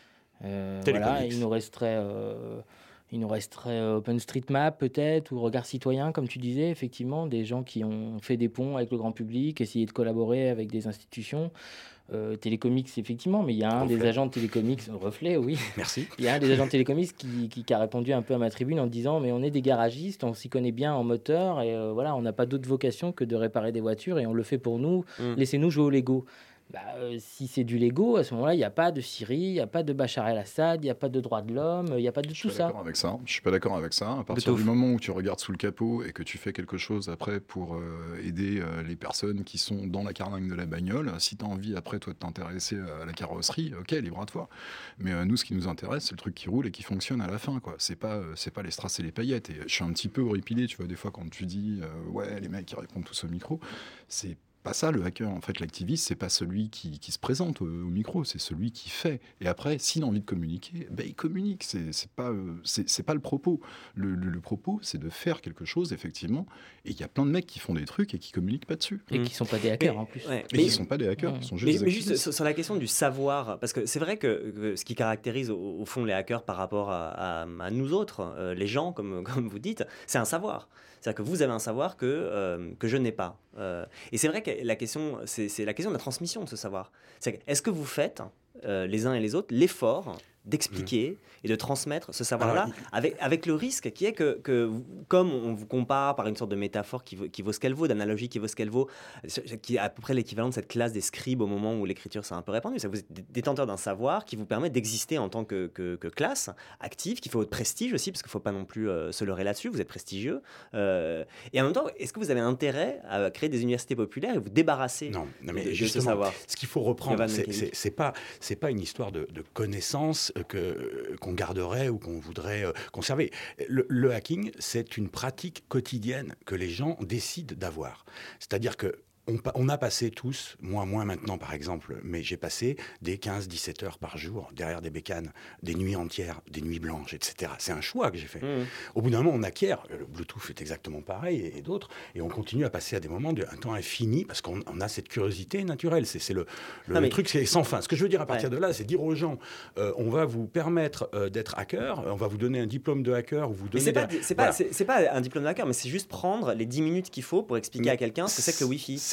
euh, voilà, il nous resterait, euh, il nous resterait OpenStreetMap peut-être, ou Regard Citoyen, comme tu disais, effectivement, des gens qui ont fait des ponts avec le grand public, essayé de collaborer avec des institutions. Euh, Télécomics, effectivement, mais il y a un Reflet. des agents de Télécomics, Reflet, oui. Merci. Il y a un des agents de Télécomics qui, qui, qui a répondu un peu à ma tribune en disant mais on est des garagistes, on s'y connaît bien en moteur et euh, voilà, on n'a pas d'autre vocation que de réparer des voitures et on le fait pour nous. Mmh. Laissez-nous jouer au Lego. Bah, euh, si c'est du Lego, à ce moment-là, il n'y a pas de Syrie, il n'y a pas de Bachar el-Assad, il n'y a pas de droits de l'homme, il n'y a pas de tout ça. Avec ça. Je ne suis pas d'accord avec ça. À partir du moment où tu regardes sous le capot et que tu fais quelque chose après pour euh, aider euh, les personnes qui sont dans la carlingue de la bagnole, si tu as envie après toi de t'intéresser à la carrosserie, ok, libre à toi. Mais euh, nous, ce qui nous intéresse, c'est le truc qui roule et qui fonctionne à la fin, quoi. C'est pas, euh, c'est pas les strass et les paillettes. Et je suis un petit peu horripilé, tu vois, des fois quand tu dis euh, ouais, les mecs qui répondent tous au micro, c'est pas ça le hacker. En fait, l'activiste, c'est pas celui qui, qui se présente au, au micro, c'est celui qui fait. Et après, s'il a envie de communiquer, ben, il communique. C'est, c'est pas, euh, c'est, c'est pas le propos. Le, le, le propos, c'est de faire quelque chose, effectivement. Et il y a plein de mecs qui font des trucs et qui communiquent pas dessus. Et mmh. qui sont pas des hackers, mais, en plus. Ouais. Et mais, qui sont pas des hackers, mmh. qui sont juste mais, des mais activistes. juste sur, sur la question du savoir, parce que c'est vrai que, que ce qui caractérise au, au fond les hackers par rapport à, à, à nous autres, euh, les gens, comme, comme vous dites, c'est un savoir. C'est-à-dire que vous avez un savoir que, euh, que je n'ai pas. Euh, et c'est vrai que la question, c'est, c'est la question de la transmission de ce savoir. C'est, est-ce que vous faites, euh, les uns et les autres, l'effort d'expliquer mmh. et de transmettre ce savoir-là, Alors, avec, avec le risque qui est que, que, comme on vous compare par une sorte de métaphore qui vaut, qui vaut ce qu'elle vaut, d'analogie qui vaut ce qu'elle vaut, qui est à peu près l'équivalent de cette classe des scribes au moment où l'écriture s'est un peu répandue. C'est que vous êtes détenteur d'un savoir qui vous permet d'exister en tant que, que, que classe active, qui fait votre prestige aussi, parce qu'il ne faut pas non plus euh, se leurrer là-dessus, vous êtes prestigieux. Euh, et en même temps, est-ce que vous avez intérêt à créer des universités populaires et vous débarrasser non, non, mais de, justement, de ce savoir? Ce qu'il faut reprendre, c'est, c'est, c'est, pas, c'est pas une histoire de, de connaissance Que, qu'on garderait ou qu'on voudrait euh, conserver. Le, le hacking, c'est une pratique quotidienne que les gens décident d'avoir. C'est-à-dire que On, on a passé tous, moi moins maintenant par exemple, mais j'ai passé des quinze à dix-sept heures par jour derrière des bécanes, des nuits entières, des nuits blanches, et cetera. C'est un choix que j'ai fait. Mmh. Au bout d'un moment, on acquiert, le Bluetooth est exactement pareil et, et d'autres, et on continue à passer à des moments d'un temps infini parce qu'on on a cette curiosité naturelle. C'est, c'est le, le, non, mais... le truc, c'est sans fin. Ce que je veux dire à partir ouais. de là, c'est dire aux gens, euh, on va vous permettre euh, d'être hacker, on va vous donner un diplôme de hacker, ou vous donner. Mais c'est, des... pas, c'est, voilà. pas, c'est, c'est pas un diplôme de hacker, mais c'est juste prendre les dix minutes qu'il faut pour expliquer mais à quelqu'un ce que c'est que le Wi-Fi.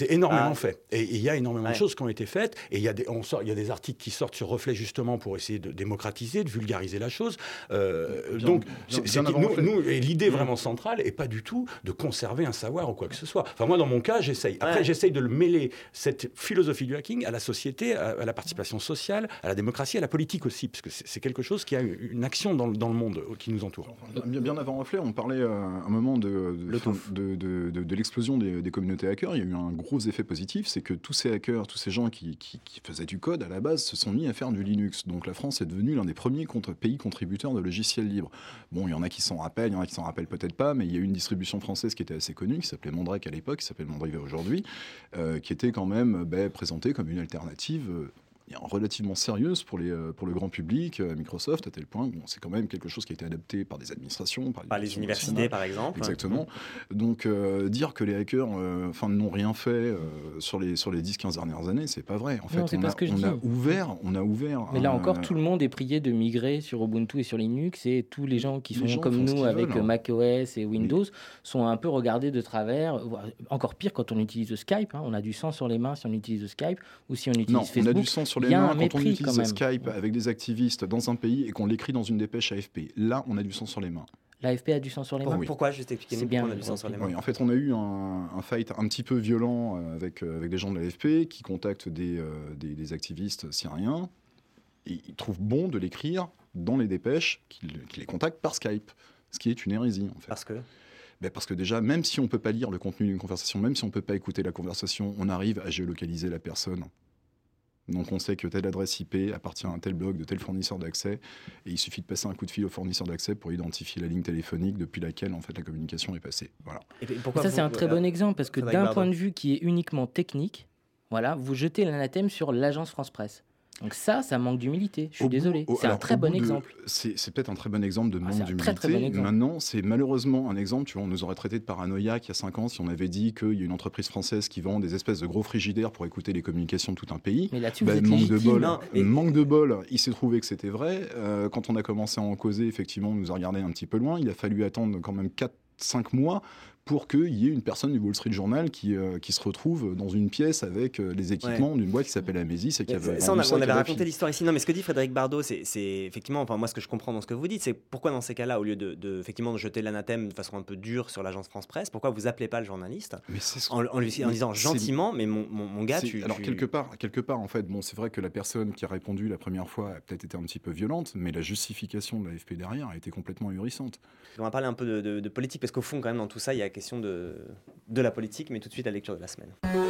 c'est énormément Ah. fait. Et il y a énormément Ouais. de choses qui ont été faites. Et il y a des, on sort, il y a des articles qui sortent sur Reflet justement pour essayer de démocratiser, de vulgariser la chose. Euh, Bien- donc, bien- c'est, bien c'est- avant nous, Reflet. nous, et l'idée vraiment centrale est pas du tout de conserver un savoir ou quoi que ce soit. Enfin, moi, dans mon cas, j'essaye. Après, Ouais. j'essaye de le mêler, cette philosophie du hacking, à la société, à, à la participation sociale, à la démocratie, à la politique aussi, parce que c'est, c'est quelque chose qui a une action dans, le- dans le monde qui nous entoure. Bien, bien avant Reflet, on parlait euh, un moment de, de, Le enfin, touffe. de, de- de- de l'explosion des, des communautés hackers. Il y a eu un gros effet positif, c'est que tous ces hackers, tous ces gens qui, qui- qui faisaient du code à la base se sont mis à faire du Linux. Donc la France est devenue l'un des premiers contre- pays contributeurs de logiciels libres. Bon, il y en a qui s'en rappellent, il y en a qui s'en rappellent peut-être pas, mais il y a eu une distribution française qui était assez connue, qui s'appelait Mandrake à l'époque, qui s'appelle Mandriva aujourd'hui, euh, qui était quand même ben, présentée comme une alternative euh, relativement sérieuse pour, les, euh, pour le grand public à Microsoft, à tel point que bon, c'est quand même quelque chose qui a été adapté par des administrations, par, Par les l'éducation universités, nationale. par exemple. Exactement. Donc, euh, dire que les hackers euh, enfin, n'ont rien fait euh, sur les, sur les dix quinze dernières années, c'est pas vrai. En fait, Non, c'est on, pas a, ce que je on dis. a ouvert, on a ouvert. Mais là un- encore, tout le monde est prié de migrer sur Ubuntu et sur Linux, et tous les gens qui Les sont gens comme font ce nous qu'ils avec veulent, hein. macOS et Windows sont un peu regardés de travers. voire- Encore pire quand on utilise Skype. hein. On a du sang sur les mains si on utilise Skype ou si on utilise Non, Facebook. on a du sang sur les Il y a mains un quand on mépris, utilise quand même. Skype avec des activistes dans un pays et qu'on l'écrit dans une dépêche A F P. Là, on a du sang sur les mains. L'A F P a du sang sur les Pour- mains. oui. Pourquoi Juste expliquez-nous C'est bien, pourquoi on a du sang sur les mains. Oui, en fait, on a eu un, un fight un petit peu violent euh, avec, euh, avec des gens de l'A F P qui contactent des, euh, des, des activistes syriens. Et ils trouvent bon de l'écrire dans les dépêches qu'ils qu'ils les contactent par Skype, ce qui est une hérésie, en fait. Parce que Ben parce que déjà, même si on ne peut pas lire le contenu d'une conversation, même si on ne peut pas écouter la conversation, on arrive à géolocaliser la personne. Donc on sait que telle adresse I P appartient à un tel blog de tel fournisseur d'accès, et il suffit de passer un coup de fil au fournisseur d'accès pour identifier la ligne téléphonique depuis laquelle en fait la communication est passée. Voilà. Et puis, pourquoi Ça, vous- c'est un très voilà. bon exemple parce que Frédéric d'un Bardot. point de vue qui est uniquement technique, voilà, vous jetez l'anathème sur l'agence France-Presse. Donc ça, ça manque d'humilité. Je suis Au bout- désolé. au- C'est un alors, très au bon bout de- exemple. C'est c'est peut-être un très bon exemple de Ah, manque c'est un d'humilité. très, très bon exemple. Maintenant, c'est malheureusement un exemple. Tu vois, on nous aurait traité de paranoïaque il y a cinq ans si on avait dit qu'il y a une entreprise française qui vend des espèces de gros frigidaires pour écouter les communications de tout un pays. Mais là-dessus, Bah, vous êtes manque de légitime. bol. Non, mais- Manque de bol. Il s'est trouvé que c'était vrai. Euh, quand on a commencé à en causer, effectivement, on nous a regardé un petit peu loin. Il a fallu attendre quand même quatre cinq mois pour qu'il y ait une personne du Wall Street Journal qui, euh, qui se retrouve dans une pièce avec euh, les équipements d'une boîte qui s'appelle Amesis et qui Mais avait ça, on, vendu a- ça on à avait Kadhafi. raconté l'histoire ici. Non, mais ce que dit Frédéric Bardot, c'est c'est effectivement, enfin moi ce que je comprends dans ce que vous dites, c'est pourquoi dans ces cas-là, au lieu de, de, effectivement de jeter l'anathème de façon un peu dure sur l'agence France-Presse, pourquoi vous appelez pas le journaliste Mais c'est ce- en, en lui en mais disant c'est- gentiment, mais mon, mon, mon gars, c'est- tu, alors tu- quelque part, quelque part en fait, bon, c'est vrai que la personne qui a répondu la première fois a peut-être été un petit peu violente, mais la justification de l'A F P derrière a été complètement ahurissante. on va parler un peu de, de- de politique parce qu'au fond, quand même, dans tout ça, il y a la question de, de la politique, mais tout de suite la lecture de la semaine.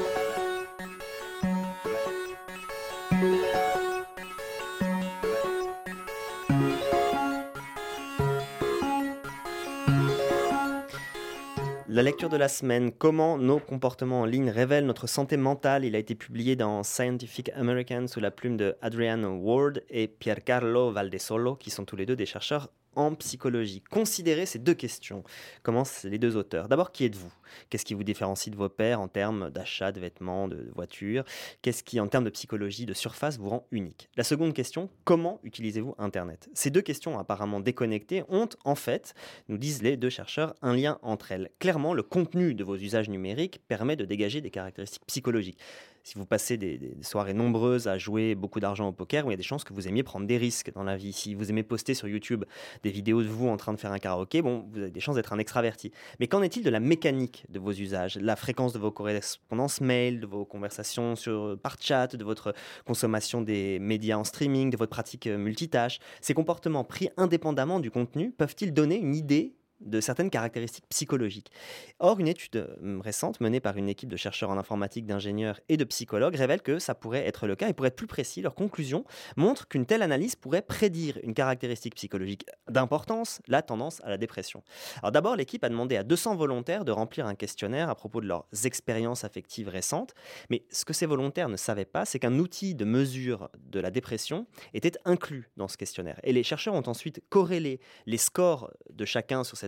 La lecture de la semaine, comment nos comportements en ligne révèlent notre santé mentale. Il a été publié dans Scientific American sous la plume de Adrian Ward et Piercarlo Valdesolo, qui sont tous les deux des chercheurs en psychologie. Considérez ces deux questions. Commencent les deux auteurs. D'abord, qui êtes-vous ? Qu'est-ce qui vous différencie de vos pairs en termes d'achat, de vêtements, de voitures ? Qu'est-ce qui, en termes de psychologie, de surface, vous rend unique ? La seconde question, comment utilisez-vous Internet ? Ces deux questions apparemment déconnectées ont, en fait, nous disent les deux chercheurs, un lien entre elles. Clairement, le contenu de vos usages numériques permet de dégager des caractéristiques psychologiques. Si vous passez des, des soirées nombreuses à jouer beaucoup d'argent au poker, il y a des chances que vous aimiez prendre des risques dans la vie. Si vous aimez poster sur YouTube des vidéos de vous en train de faire un karaoké, bon, vous avez des chances d'être un extraverti. Mais qu'en est-il de la mécanique de vos usages ? La fréquence de vos correspondances mail, de vos conversations sur, par chat, de votre consommation des médias en streaming, de votre pratique multitâche. Ces comportements pris indépendamment du contenu peuvent-ils donner une idée de certaines caractéristiques psychologiques. Or, une étude euh, récente menée par une équipe de chercheurs en informatique, d'ingénieurs et de psychologues révèle que ça pourrait être le cas. Et pour être plus précis, leur conclusion montre qu'une telle analyse pourrait prédire une caractéristique psychologique d'importance, la tendance à la dépression. Alors d'abord, l'équipe a demandé à deux cents volontaires de remplir un questionnaire à propos de leurs expériences affectives récentes. Mais ce que ces volontaires ne savaient pas, c'est qu'un outil de mesure de la dépression était inclus dans ce questionnaire. Et les chercheurs ont ensuite corrélé les scores de chacun sur cette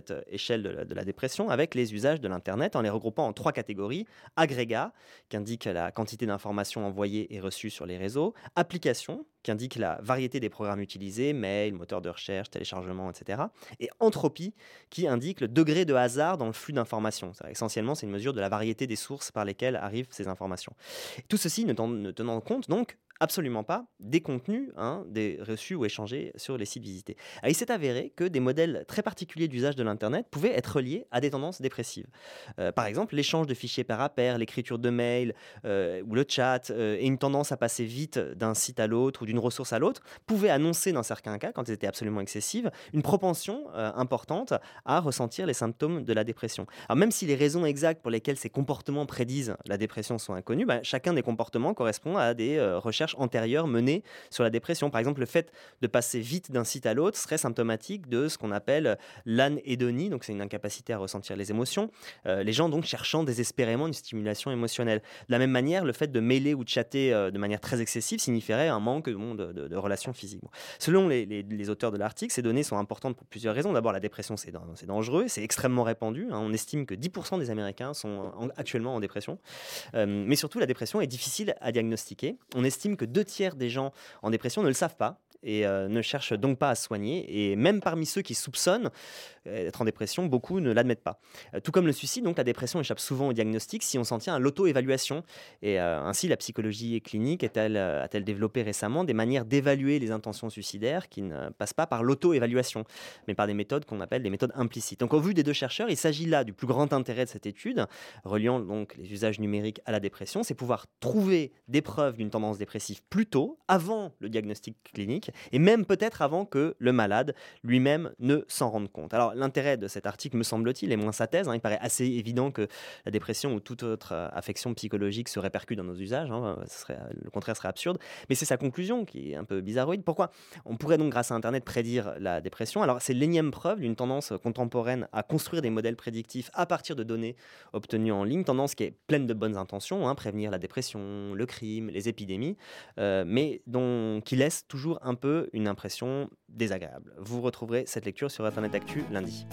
cette échelle de la, de la dépression avec les usages de l'Internet en les regroupant en trois catégories. Agrégat, qui indique la quantité d'informations envoyées et reçues sur les réseaux. Application, qui indique la variété des programmes utilisés, mail, moteur de recherche, téléchargement, et cetera. Et entropie, qui indique le degré de hasard dans le flux d'informations. C'est essentiellement, c'est une mesure de la variété des sources par lesquelles arrivent ces informations. Tout ceci ne, ten- ne tenant compte donc absolument pas des contenus hein, des reçus ou échangés sur les sites visités. Alors, il s'est avéré que des modèles très particuliers d'usage de l'Internet pouvaient être reliés à des tendances dépressives. Euh, par exemple, l'échange de fichiers pair à pair, l'écriture de mails euh, ou le chat euh, et une tendance à passer vite d'un site à l'autre ou d'une ressource à l'autre pouvaient annoncer dans certains cas, quand elles étaient absolument excessives, une propension euh, importante à ressentir les symptômes de la dépression. Alors même si les raisons exactes pour lesquelles ces comportements prédisent la dépression sont inconnues, bah, chacun des comportements correspond à des euh, recherches antérieures menées sur la dépression. Par exemple, le fait de passer vite d'un site à l'autre serait symptomatique de ce qu'on appelle l'anédonie, donc c'est une incapacité à ressentir les émotions. Euh, les gens donc cherchant désespérément une stimulation émotionnelle. De la même manière, le fait de mailer ou de chatter euh, de manière très excessive signifierait un manque bon, de, de, de relations physiques. Bon. Selon les, les, les auteurs de l'article, ces données sont importantes pour plusieurs raisons. D'abord, la dépression, c'est, c'est dangereux, c'est extrêmement répandu. Hein. On estime que dix pour cent des Américains sont en, actuellement en dépression. Euh, mais surtout, la dépression est difficile à diagnostiquer. On estime que deux tiers des gens en dépression ne le savent pas et euh, ne cherchent donc pas à se soigner. Et même parmi ceux qui soupçonnent euh, être en dépression, beaucoup ne l'admettent pas. Euh, tout comme le suicide, donc la dépression échappe souvent au diagnostic si on s'en tient à l'auto-évaluation. Et euh, ainsi, la psychologie clinique est-elle, euh, a-t-elle développé récemment des manières d'évaluer les intentions suicidaires qui ne passent pas par l'auto-évaluation, mais par des méthodes qu'on appelle des méthodes implicites. Donc au vu des deux chercheurs, il s'agit là du plus grand intérêt de cette étude, reliant donc les usages numériques à la dépression, c'est pouvoir trouver des preuves d'une tendance dépressive plus tôt, avant le diagnostic clinique, et même peut-être avant que le malade lui-même ne s'en rende compte. Alors l'intérêt de cet article, me semble-t-il, est moins sa thèse. Hein. Il paraît assez évident que la dépression ou toute autre euh, affection psychologique se répercute dans nos usages. Hein. Ce serait, le contraire serait absurde. Mais c'est sa conclusion qui est un peu bizarroïde. Pourquoi ? On pourrait donc, grâce à Internet, prédire la dépression. Alors c'est l'énième preuve d'une tendance contemporaine à construire des modèles prédictifs à partir de données obtenues en ligne. Tendance qui est pleine de bonnes intentions, hein, prévenir la dépression, le crime, les épidémies, euh, mais dont, qui laisse toujours un peu une impression désagréable. Vous retrouverez cette lecture sur Internet Actu lundi.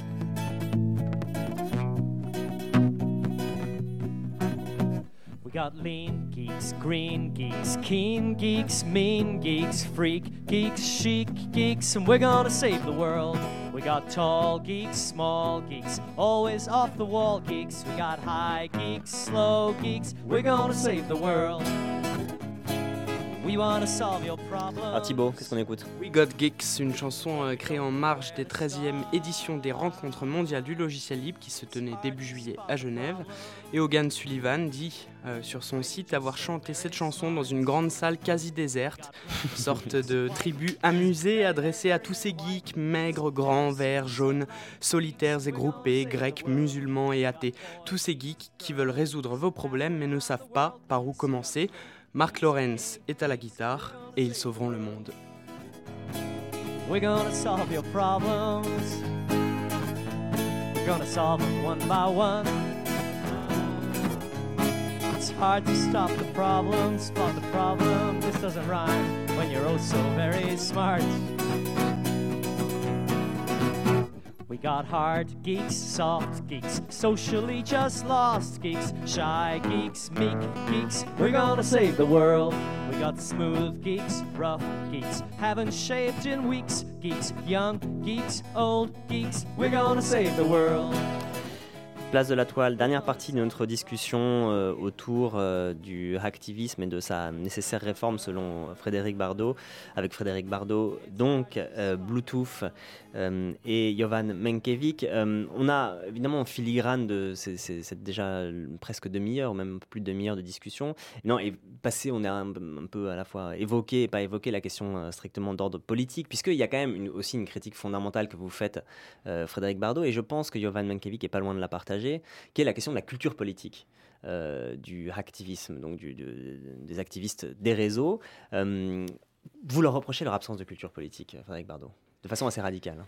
We got lean geeks, green geeks, keen geeks, mean geeks, freak geeks, chic geeks, and we're gonna save the world. We got tall geeks, small geeks, always off the wall geeks. We got high geeks, slow geeks, we're gonna save the world. We wanna solve your problem. Ah Thibaut, qu'est-ce qu'on écoute ? We Got Geeks, une chanson euh, créée en marge des treizième éditions des Rencontres mondiales du logiciel libre qui se tenaient début juillet à Genève. Et Hogan Sullivan dit euh, sur son site avoir chanté cette chanson dans une grande salle quasi déserte, une sorte de tribu amusée adressée à tous ces geeks maigres, grands, verts, jaunes, solitaires et groupés, grecs, musulmans et athées. Tous ces geeks qui veulent résoudre vos problèmes mais ne savent pas par où commencer. Mark Lawrence est à la guitare et ils sauveront le monde. We're gonna solve your problems. We're gonna solve them one by one. It's hard to stop the problem, spot the problem. This doesn't rhyme when you're oh so very smart. We got hard geeks, soft geeks, socially just lost geeks, shy geeks, meek geeks, we're gonna save the world. We got smooth geeks, rough geeks, haven't shaved in weeks, geeks, young geeks, old geeks, we're gonna save the world. Place de la Toile, dernière partie de notre discussion euh, autour euh, du hacktivisme et de sa nécessaire réforme selon Frédéric Bardot, avec Frédéric Bardot, donc euh, Bluetooth euh, et Jovan Menkevic. Euh, on a évidemment en filigrane de c'est, c'est, c'est déjà presque demi-heure, même plus de demi-heure de discussion. Non, et passé, on a un, un peu à la fois évoqué et pas évoqué la question euh, strictement d'ordre politique, puisqu'il y a quand même une, aussi une critique fondamentale que vous faites, euh, Frédéric Bardot, et je pense que Jovan Menkevic est pas loin de la partager, qui est la question de la culture politique, euh, du hacktivisme, donc du, de, des activistes des réseaux. Euh, vous leur reprochez leur absence de culture politique, Frédéric Bardot, de façon assez radicale.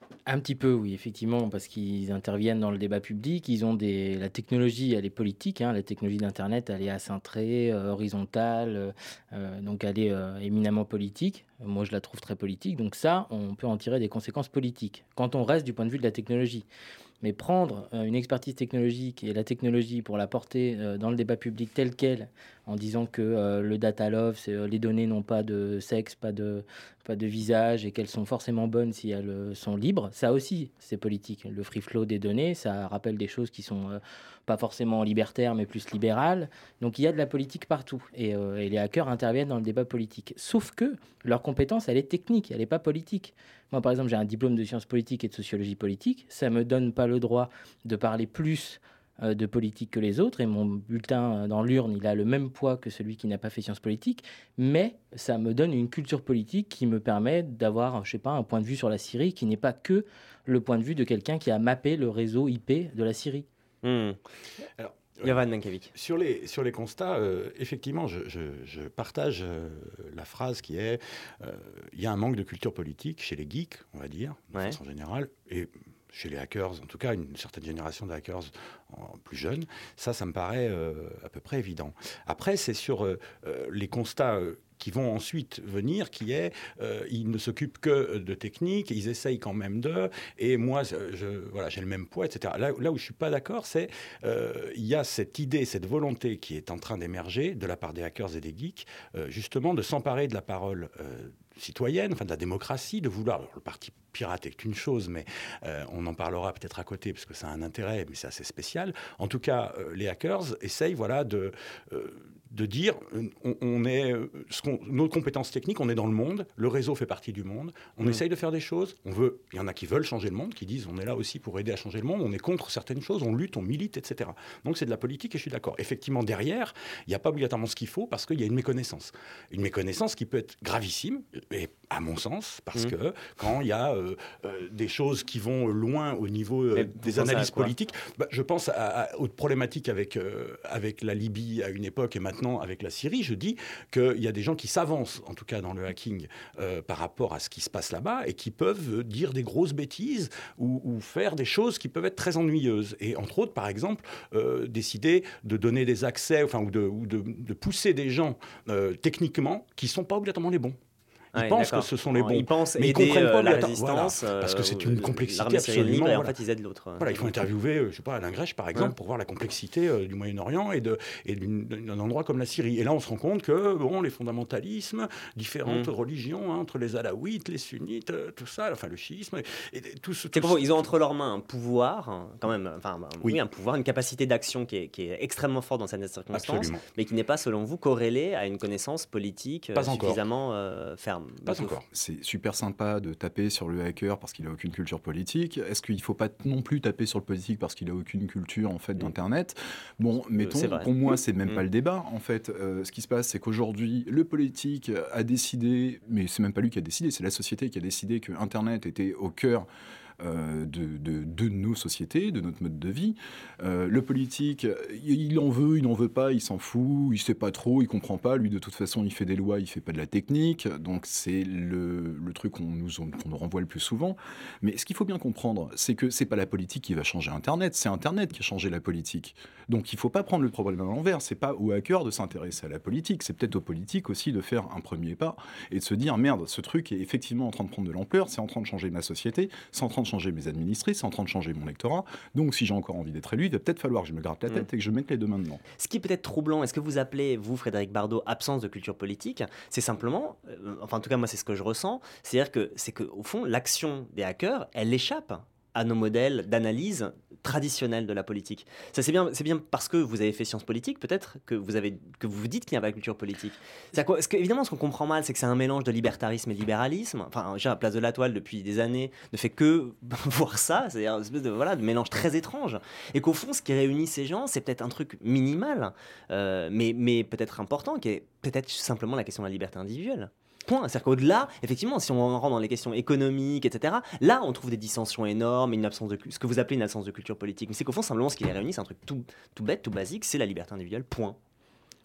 Un petit peu, oui, effectivement, parce qu'ils interviennent dans le débat public. Ils ont des... La technologie, elle est politique. Hein, la technologie d'Internet, elle est acintrée, euh, horizontale, euh, donc elle est euh, éminemment politique. Moi, je la trouve très politique. Donc ça, on peut en tirer des conséquences politiques quand on reste du point de vue de la technologie. Mais prendre euh, une expertise technologique et la technologie pour la porter euh, dans le débat public tel quel, en disant que euh, le data love, c'est, euh, les données n'ont pas de sexe, pas de, pas de visage et qu'elles sont forcément bonnes si elles euh, sont libres, ça aussi, c'est politique. Le free flow des données, ça rappelle des choses qui sont euh, pas forcément libertaires, mais plus libérales. Donc il y a de la politique partout. Et, euh, et les hackers interviennent dans le débat politique. Sauf que leur compétence, elle est technique, elle n'est pas politique. Moi, par exemple, j'ai un diplôme de sciences politiques et de sociologie politique. Ça ne me donne pas le droit de parler plus euh, de politique que les autres. Et mon bulletin euh, dans l'urne, il a le même poids que celui qui n'a pas fait sciences politiques. Mais ça me donne une culture politique qui me permet d'avoir, je sais pas, un point de vue sur la Syrie qui n'est pas que le point de vue de quelqu'un qui a mappé le réseau I P de la Syrie. Mmh. Alors, Yovan Mankiewicz. Sur les, sur les constats, euh, effectivement, je, je, je partage euh, la phrase qui est euh, il y a un manque de culture politique chez les geeks, on va dire, de Ouais. façon générale, et chez les hackers, en tout cas une certaine génération de hackers en plus jeunes. Ça, ça me paraît euh, à peu près évident. Après, c'est sur euh, euh, les constats euh, qui vont ensuite venir, qui est, euh, ils ne s'occupent que de technique, ils essayent quand même de, et moi, je, voilà, j'ai le même poids, et cetera. Là, là où je ne suis pas d'accord, c'est euh, il y a cette idée, cette volonté qui est en train d'émerger de la part des hackers et des geeks, euh, justement de s'emparer de la parole euh, citoyenne, enfin de la démocratie, de vouloir... Alors, le parti pirate est une chose, mais euh, on en parlera peut-être à côté, parce que ça a un intérêt, mais c'est assez spécial. En tout cas, euh, les hackers essayent, voilà, de... Euh, de dire, on, on est, ce qu'on, nos compétences techniques, on est dans le monde, le réseau fait partie du monde, on mmh. essaye de faire des choses, on veut, il y en a qui veulent changer le monde, qui disent on est là aussi pour aider à changer le monde, on est contre certaines choses, on lutte, on milite, et cetera. Donc c'est de la politique et je suis d'accord. Effectivement, derrière, il n'y a pas obligatoirement ce qu'il faut parce qu'il y a une méconnaissance. Une méconnaissance qui peut être gravissime, et à mon sens, parce mmh. que quand il y a euh, euh, des choses qui vont loin au niveau euh, des analyses politiques, bah, je pense à, à, aux problématiques avec, euh, avec la Libye à une époque et maintenant avec la Syrie, je dis qu'il y a des gens qui s'avancent, en tout cas dans le hacking, euh, par rapport à ce qui se passe là-bas et qui peuvent dire des grosses bêtises ou, ou faire des choses qui peuvent être très ennuyeuses. Et entre autres, par exemple, euh, décider de donner des accès, enfin, ou de, ou de, de pousser des gens euh, techniquement qui ne sont pas obligatoirement les bons. Ils ouais, pensent d'accord. que ce sont les bons, ils pensent mais ils aider, comprennent pas euh, la la résistance, voilà, parce que c'est une complexité l'armée syrienne libre, absolument. et en Voilà. fait, ils aident l'autre. Voilà, il faut interviewer, euh, je sais pas, Alain Grèche, par exemple, ouais. pour voir la complexité euh, du Moyen-Orient et, de, et d'un endroit comme la Syrie. Et là, on se rend compte que bon, les fondamentalismes, différentes mmh. religions, hein, entre les alaouites, les sunnites, euh, tout ça, enfin le chiisme, et, et tout ce. C'est ils ont entre leurs mains un pouvoir, hein, quand même, enfin, oui. oui, un pouvoir, une capacité d'action qui est, qui est extrêmement forte dans cette circonstance, absolument. Mais qui n'est pas, selon vous, corrélée à une connaissance politique pas suffisamment euh, ferme. Pas encore. C'est super sympa de taper sur le hacker parce qu'il n'a aucune culture politique. Est-ce qu'il ne faut pas non plus taper sur le politique parce qu'il n'a aucune culture en fait, mmh. d'Internet ? Bon, mettons, euh, pour moi, c'est même mmh. pas le débat. En fait, euh, ce qui se passe, c'est qu'aujourd'hui, le politique a décidé, mais c'est même pas lui qui a décidé, c'est la société qui a décidé que Internet était au cœur Euh, de, de, de nos sociétés, de notre mode de vie. Euh, le politique, il en veut, il n'en veut pas, il s'en fout, il sait pas trop, il comprend pas. Lui, de toute façon, il fait des lois, il fait pas de la technique. Donc, c'est le, le truc qu'on nous, qu'on nous renvoie le plus souvent. Mais ce qu'il faut bien comprendre, c'est que c'est pas la politique qui va changer Internet, c'est Internet qui a changé la politique. Donc, il faut pas prendre le problème à l'envers. C'est pas aux hackers de s'intéresser à la politique, c'est peut-être aux politiques aussi de faire un premier pas et de se dire, merde, ce truc est effectivement en train de prendre de l'ampleur, c'est en train de changer ma société, c'est en train de changer mes administrés, c'est en train de changer mon lectorat. Donc, si j'ai encore envie d'être élu, il va peut-être falloir que je me gratte la tête mmh. et que je mette les deux mains dedans. Ce qui peut être troublant, est-ce que vous appelez, vous, Frédéric Bardot, absence de culture politique ? C'est simplement, euh, enfin, en tout cas, moi, c'est ce que je ressens, c'est-à-dire que, c'est qu'au fond, l'action des hackers, elle échappe à nos modèles d'analyse traditionnels de la politique. Ça, c'est bien, c'est bien parce que vous avez fait sciences politiques, peut-être, que vous, avez, que vous vous dites qu'il n'y a pas de culture politique. C'est quoi, ce que, évidemment, ce qu'on comprend mal, c'est que c'est un mélange de libertarisme et de libéralisme. Enfin, déjà, la Place de la Toile, depuis des années, ne fait que voir ça, c'est-à-dire une espèce de, voilà, de mélange très étrange. Et qu'au fond, ce qui réunit ces gens, c'est peut-être un truc minimal, euh, mais, mais peut-être important, qui est peut-être simplement la question de la liberté individuelle. Point. C'est-à-dire qu'au-delà, effectivement, si on rentre dans les questions économiques, et cetera, là, on trouve des dissensions énormes, une absence de, ce que vous appelez une absence de culture politique. Mais c'est qu'au fond, simplement, ce qui les réunit, c'est un truc tout, tout bête, tout basique, c'est la liberté individuelle, point.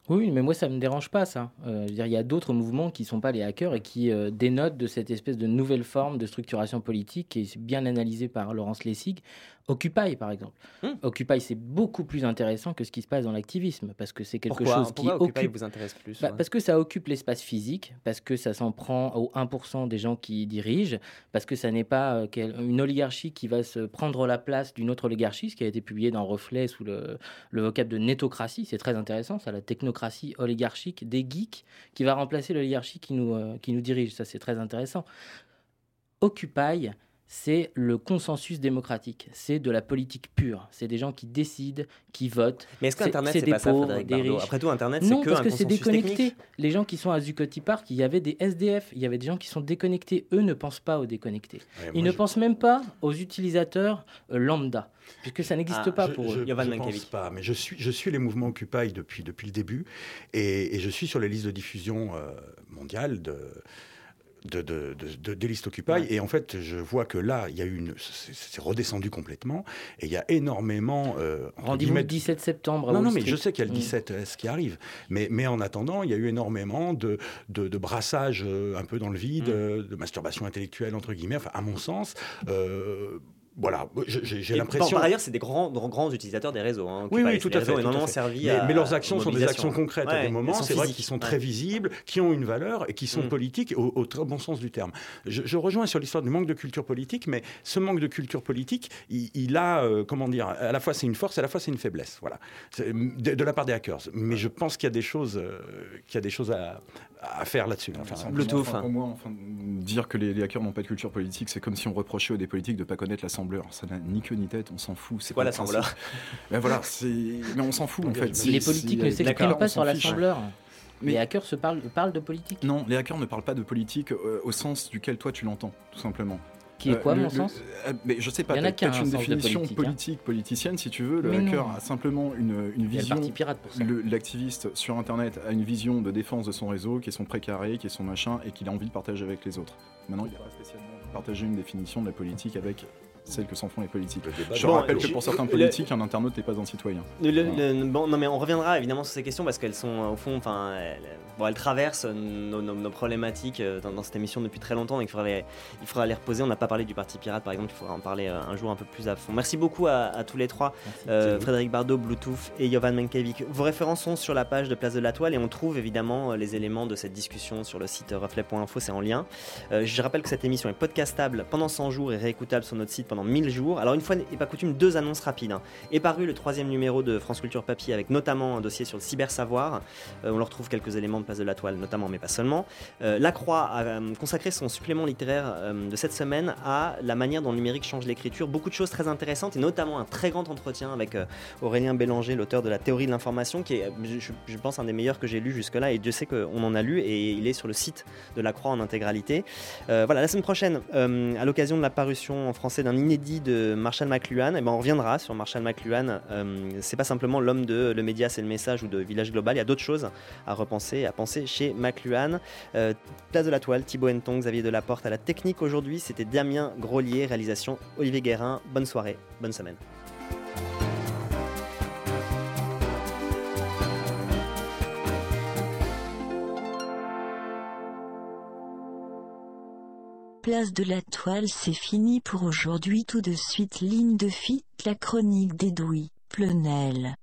Oui, mais moi, ça ne me dérange pas, ça. Euh, je veux dire, il y a d'autres mouvements qui ne sont pas les hackers et qui euh, dénotent de cette espèce de nouvelle forme de structuration politique qui est bien analysée par Laurence Lessig. Occupy, par exemple. Hmm. Occupy, c'est beaucoup plus intéressant que ce qui se passe dans l'activisme, parce que c'est quelque Pourquoi chose Pourquoi qui Occupy occupe... vous intéresse plus Bah, ouais. Parce que ça occupe l'espace physique, parce que ça s'en prend au un pour cent des gens qui dirigent, parce que ça n'est pas euh, quel- une oligarchie qui va se prendre la place d'une autre oligarchie, ce qui a été publié dans Reflet sous le, le vocable de nétocratie. C'est très intéressant, ça, la technocratie oligarchique des geeks qui va remplacer l'oligarchie qui nous, euh, qui nous dirige. Ça, c'est très intéressant. Occupy, c'est le consensus démocratique, c'est de la politique pure, c'est des gens qui décident, qui votent. Mais est-ce qu'Internet, c'est, c'est, c'est pas des ça, pauvres, Frédéric des Bardot? riches. Après tout, Internet, c'est Non, que parce un que c'est consensus déconnecté. technique. Les gens qui sont à Zuccotti Park, il y avait des S D F, il y avait des gens qui sont déconnectés. Eux ne pensent pas aux déconnectés. Ouais, Ils moi, ne je- pensent même pas aux utilisateurs euh, lambda, puisque ça n'existe Ah, pas Je- pour je, eux. Yovan je Mankiewicz. pense pas, mais je suis, je suis les mouvements Occupy depuis, depuis le début, et, et je suis sur les listes de diffusion euh, mondiales de, de, de, de, de- des listes Occupy, Ouais. et en fait, je vois que là, il y a eu une, c'est, c'est redescendu complètement, et il y a énormément... Euh, entre Rendez-vous guillemets, le dix-sept septembre. à Non, Wall non, mais Street. je sais qu'il y a le Mm. dix-sept S qui arrive. Mais, mais en attendant, il y a eu énormément de, de, de brassage euh, un peu dans le vide, Mm. euh, de masturbation intellectuelle, entre guillemets, enfin, à mon sens. euh, voilà, je- j'ai, j'ai Et l'impression... Par, par ailleurs, c'est des grands, grands, grands utilisateurs des réseaux. Hein, Oui, Occupy. oui, tout Les à réseaux fait. ont tout à énormément fait. servi Mais, à, mais leurs actions aux sont des mobilisations. actions concrètes à Ouais, des elles moments, sont c'est vrai, physiques. qui sont Ouais. très visibles, qui ont une valeur et qui sont Mm. politiques au, au très bon sens du terme. Je, je rejoins sur l'histoire du manque de culture politique, mais ce manque de culture politique, il, il a, euh, comment dire, à la fois c'est une force, à la fois c'est une faiblesse, voilà, c'est, de, de la part des hackers. Mais je pense qu'il y a des choses, euh, qu'il y a des choses à, à faire là-dessus. Enfin, Simplement, Bluetooth, enfin, hein. pour moi, enfin, dire que les, les hackers n'ont pas de culture politique, c'est comme si on reprochait aux des politiques de ne pas connaître l'assembleur. Ça n'a ni queue ni tête, on s'en fout. C'est quoi pas le l'assembleur? principe. Ben voilà, c'est... Mais on s'en fout en fait. C'est- Les c'est- politiques ne les s'expriment hackers, pas on sur s'en fiche. l'assembleur. Mais- Les hackers se parlent, parlent de politique. Non, les hackers ne parlent pas de politique euh, au sens duquel toi tu l'entends, tout simplement. Qui est quoi, Euh, mon le- sens le- euh, mais je sais pas, Il y en a peut-être qu'un, peut-être un une sens de définition politique, hein. politique, politicienne, si tu veux. Le Mais hacker non. a simplement une, une Il y a le vision. parti pirate pour ça. Le- L'activiste sur Internet a une vision de défense de son réseau, qui est son précaré, qui est son machin, et qu'il a envie de partager avec les autres. Maintenant, il n'a pas spécialement envie de partager une définition de la politique avec celle que s'en font les politiques. le débat Je Bon, rappelle je- que pour certains le- politiques, un internaute n'est pas un citoyen. Le- le- Voilà. le- bon, non mais on reviendra évidemment sur ces questions parce qu'elles sont euh, au fond, enfin, elles, bon, elles traversent nos, nos- nos problématiques euh, dans, dans cette émission depuis très longtemps. Donc il faudra les, il faudra les reposer. On n'a pas parlé du Parti Pirate par exemple. Il faudra en parler euh, un jour un peu plus à fond. Merci beaucoup à, à tous les trois, euh, Frédéric Bardot, Bluetooth et Yovan Mankiewicz. Vos références sont sur la page de Place de la Toile et on trouve évidemment euh, les éléments de cette discussion sur le site reflet point info. C'est en lien. Euh, je rappelle que cette émission est podcastable pendant cent jours et réécoutable sur notre site pendant mille jours. Alors une fois n'est pas coutume, deux annonces rapides. Hein. Est paru le troisième numéro de France Culture Papier avec notamment un dossier sur le cybersavoir. Euh, on leur retrouve quelques éléments de Place de la Toile, notamment, mais pas seulement. Euh, la Croix a euh, consacré son supplément littéraire euh, de cette semaine à la manière dont le numérique change l'écriture. Beaucoup de choses très intéressantes et notamment un très grand entretien avec euh, Aurélien Bélanger, l'auteur de la théorie de l'information, qui est, je, je pense, un des meilleurs que j'ai lu jusque-là. Et Dieu sait qu'on en a lu et il est sur le site de la Croix en intégralité. Euh, voilà, la semaine prochaine, euh, à l'occasion de la parution en français d'un inédit de Marshall McLuhan, eh ben on reviendra sur Marshall McLuhan. Euh, c'est pas simplement l'homme de Le Média, c'est le message ou de Village Global. Il y a d'autres choses à repenser, à penser chez McLuhan. Euh, Place de la Toile, Thibaut Henton, Xavier Delaporte à la technique aujourd'hui. C'était Damien Grolier, réalisation Olivier Guérin. Bonne soirée, bonne semaine. Place de la Toile, c'est fini pour aujourd'hui. Tout de suite, ligne de fit, la chronique d'Edoui Plenel.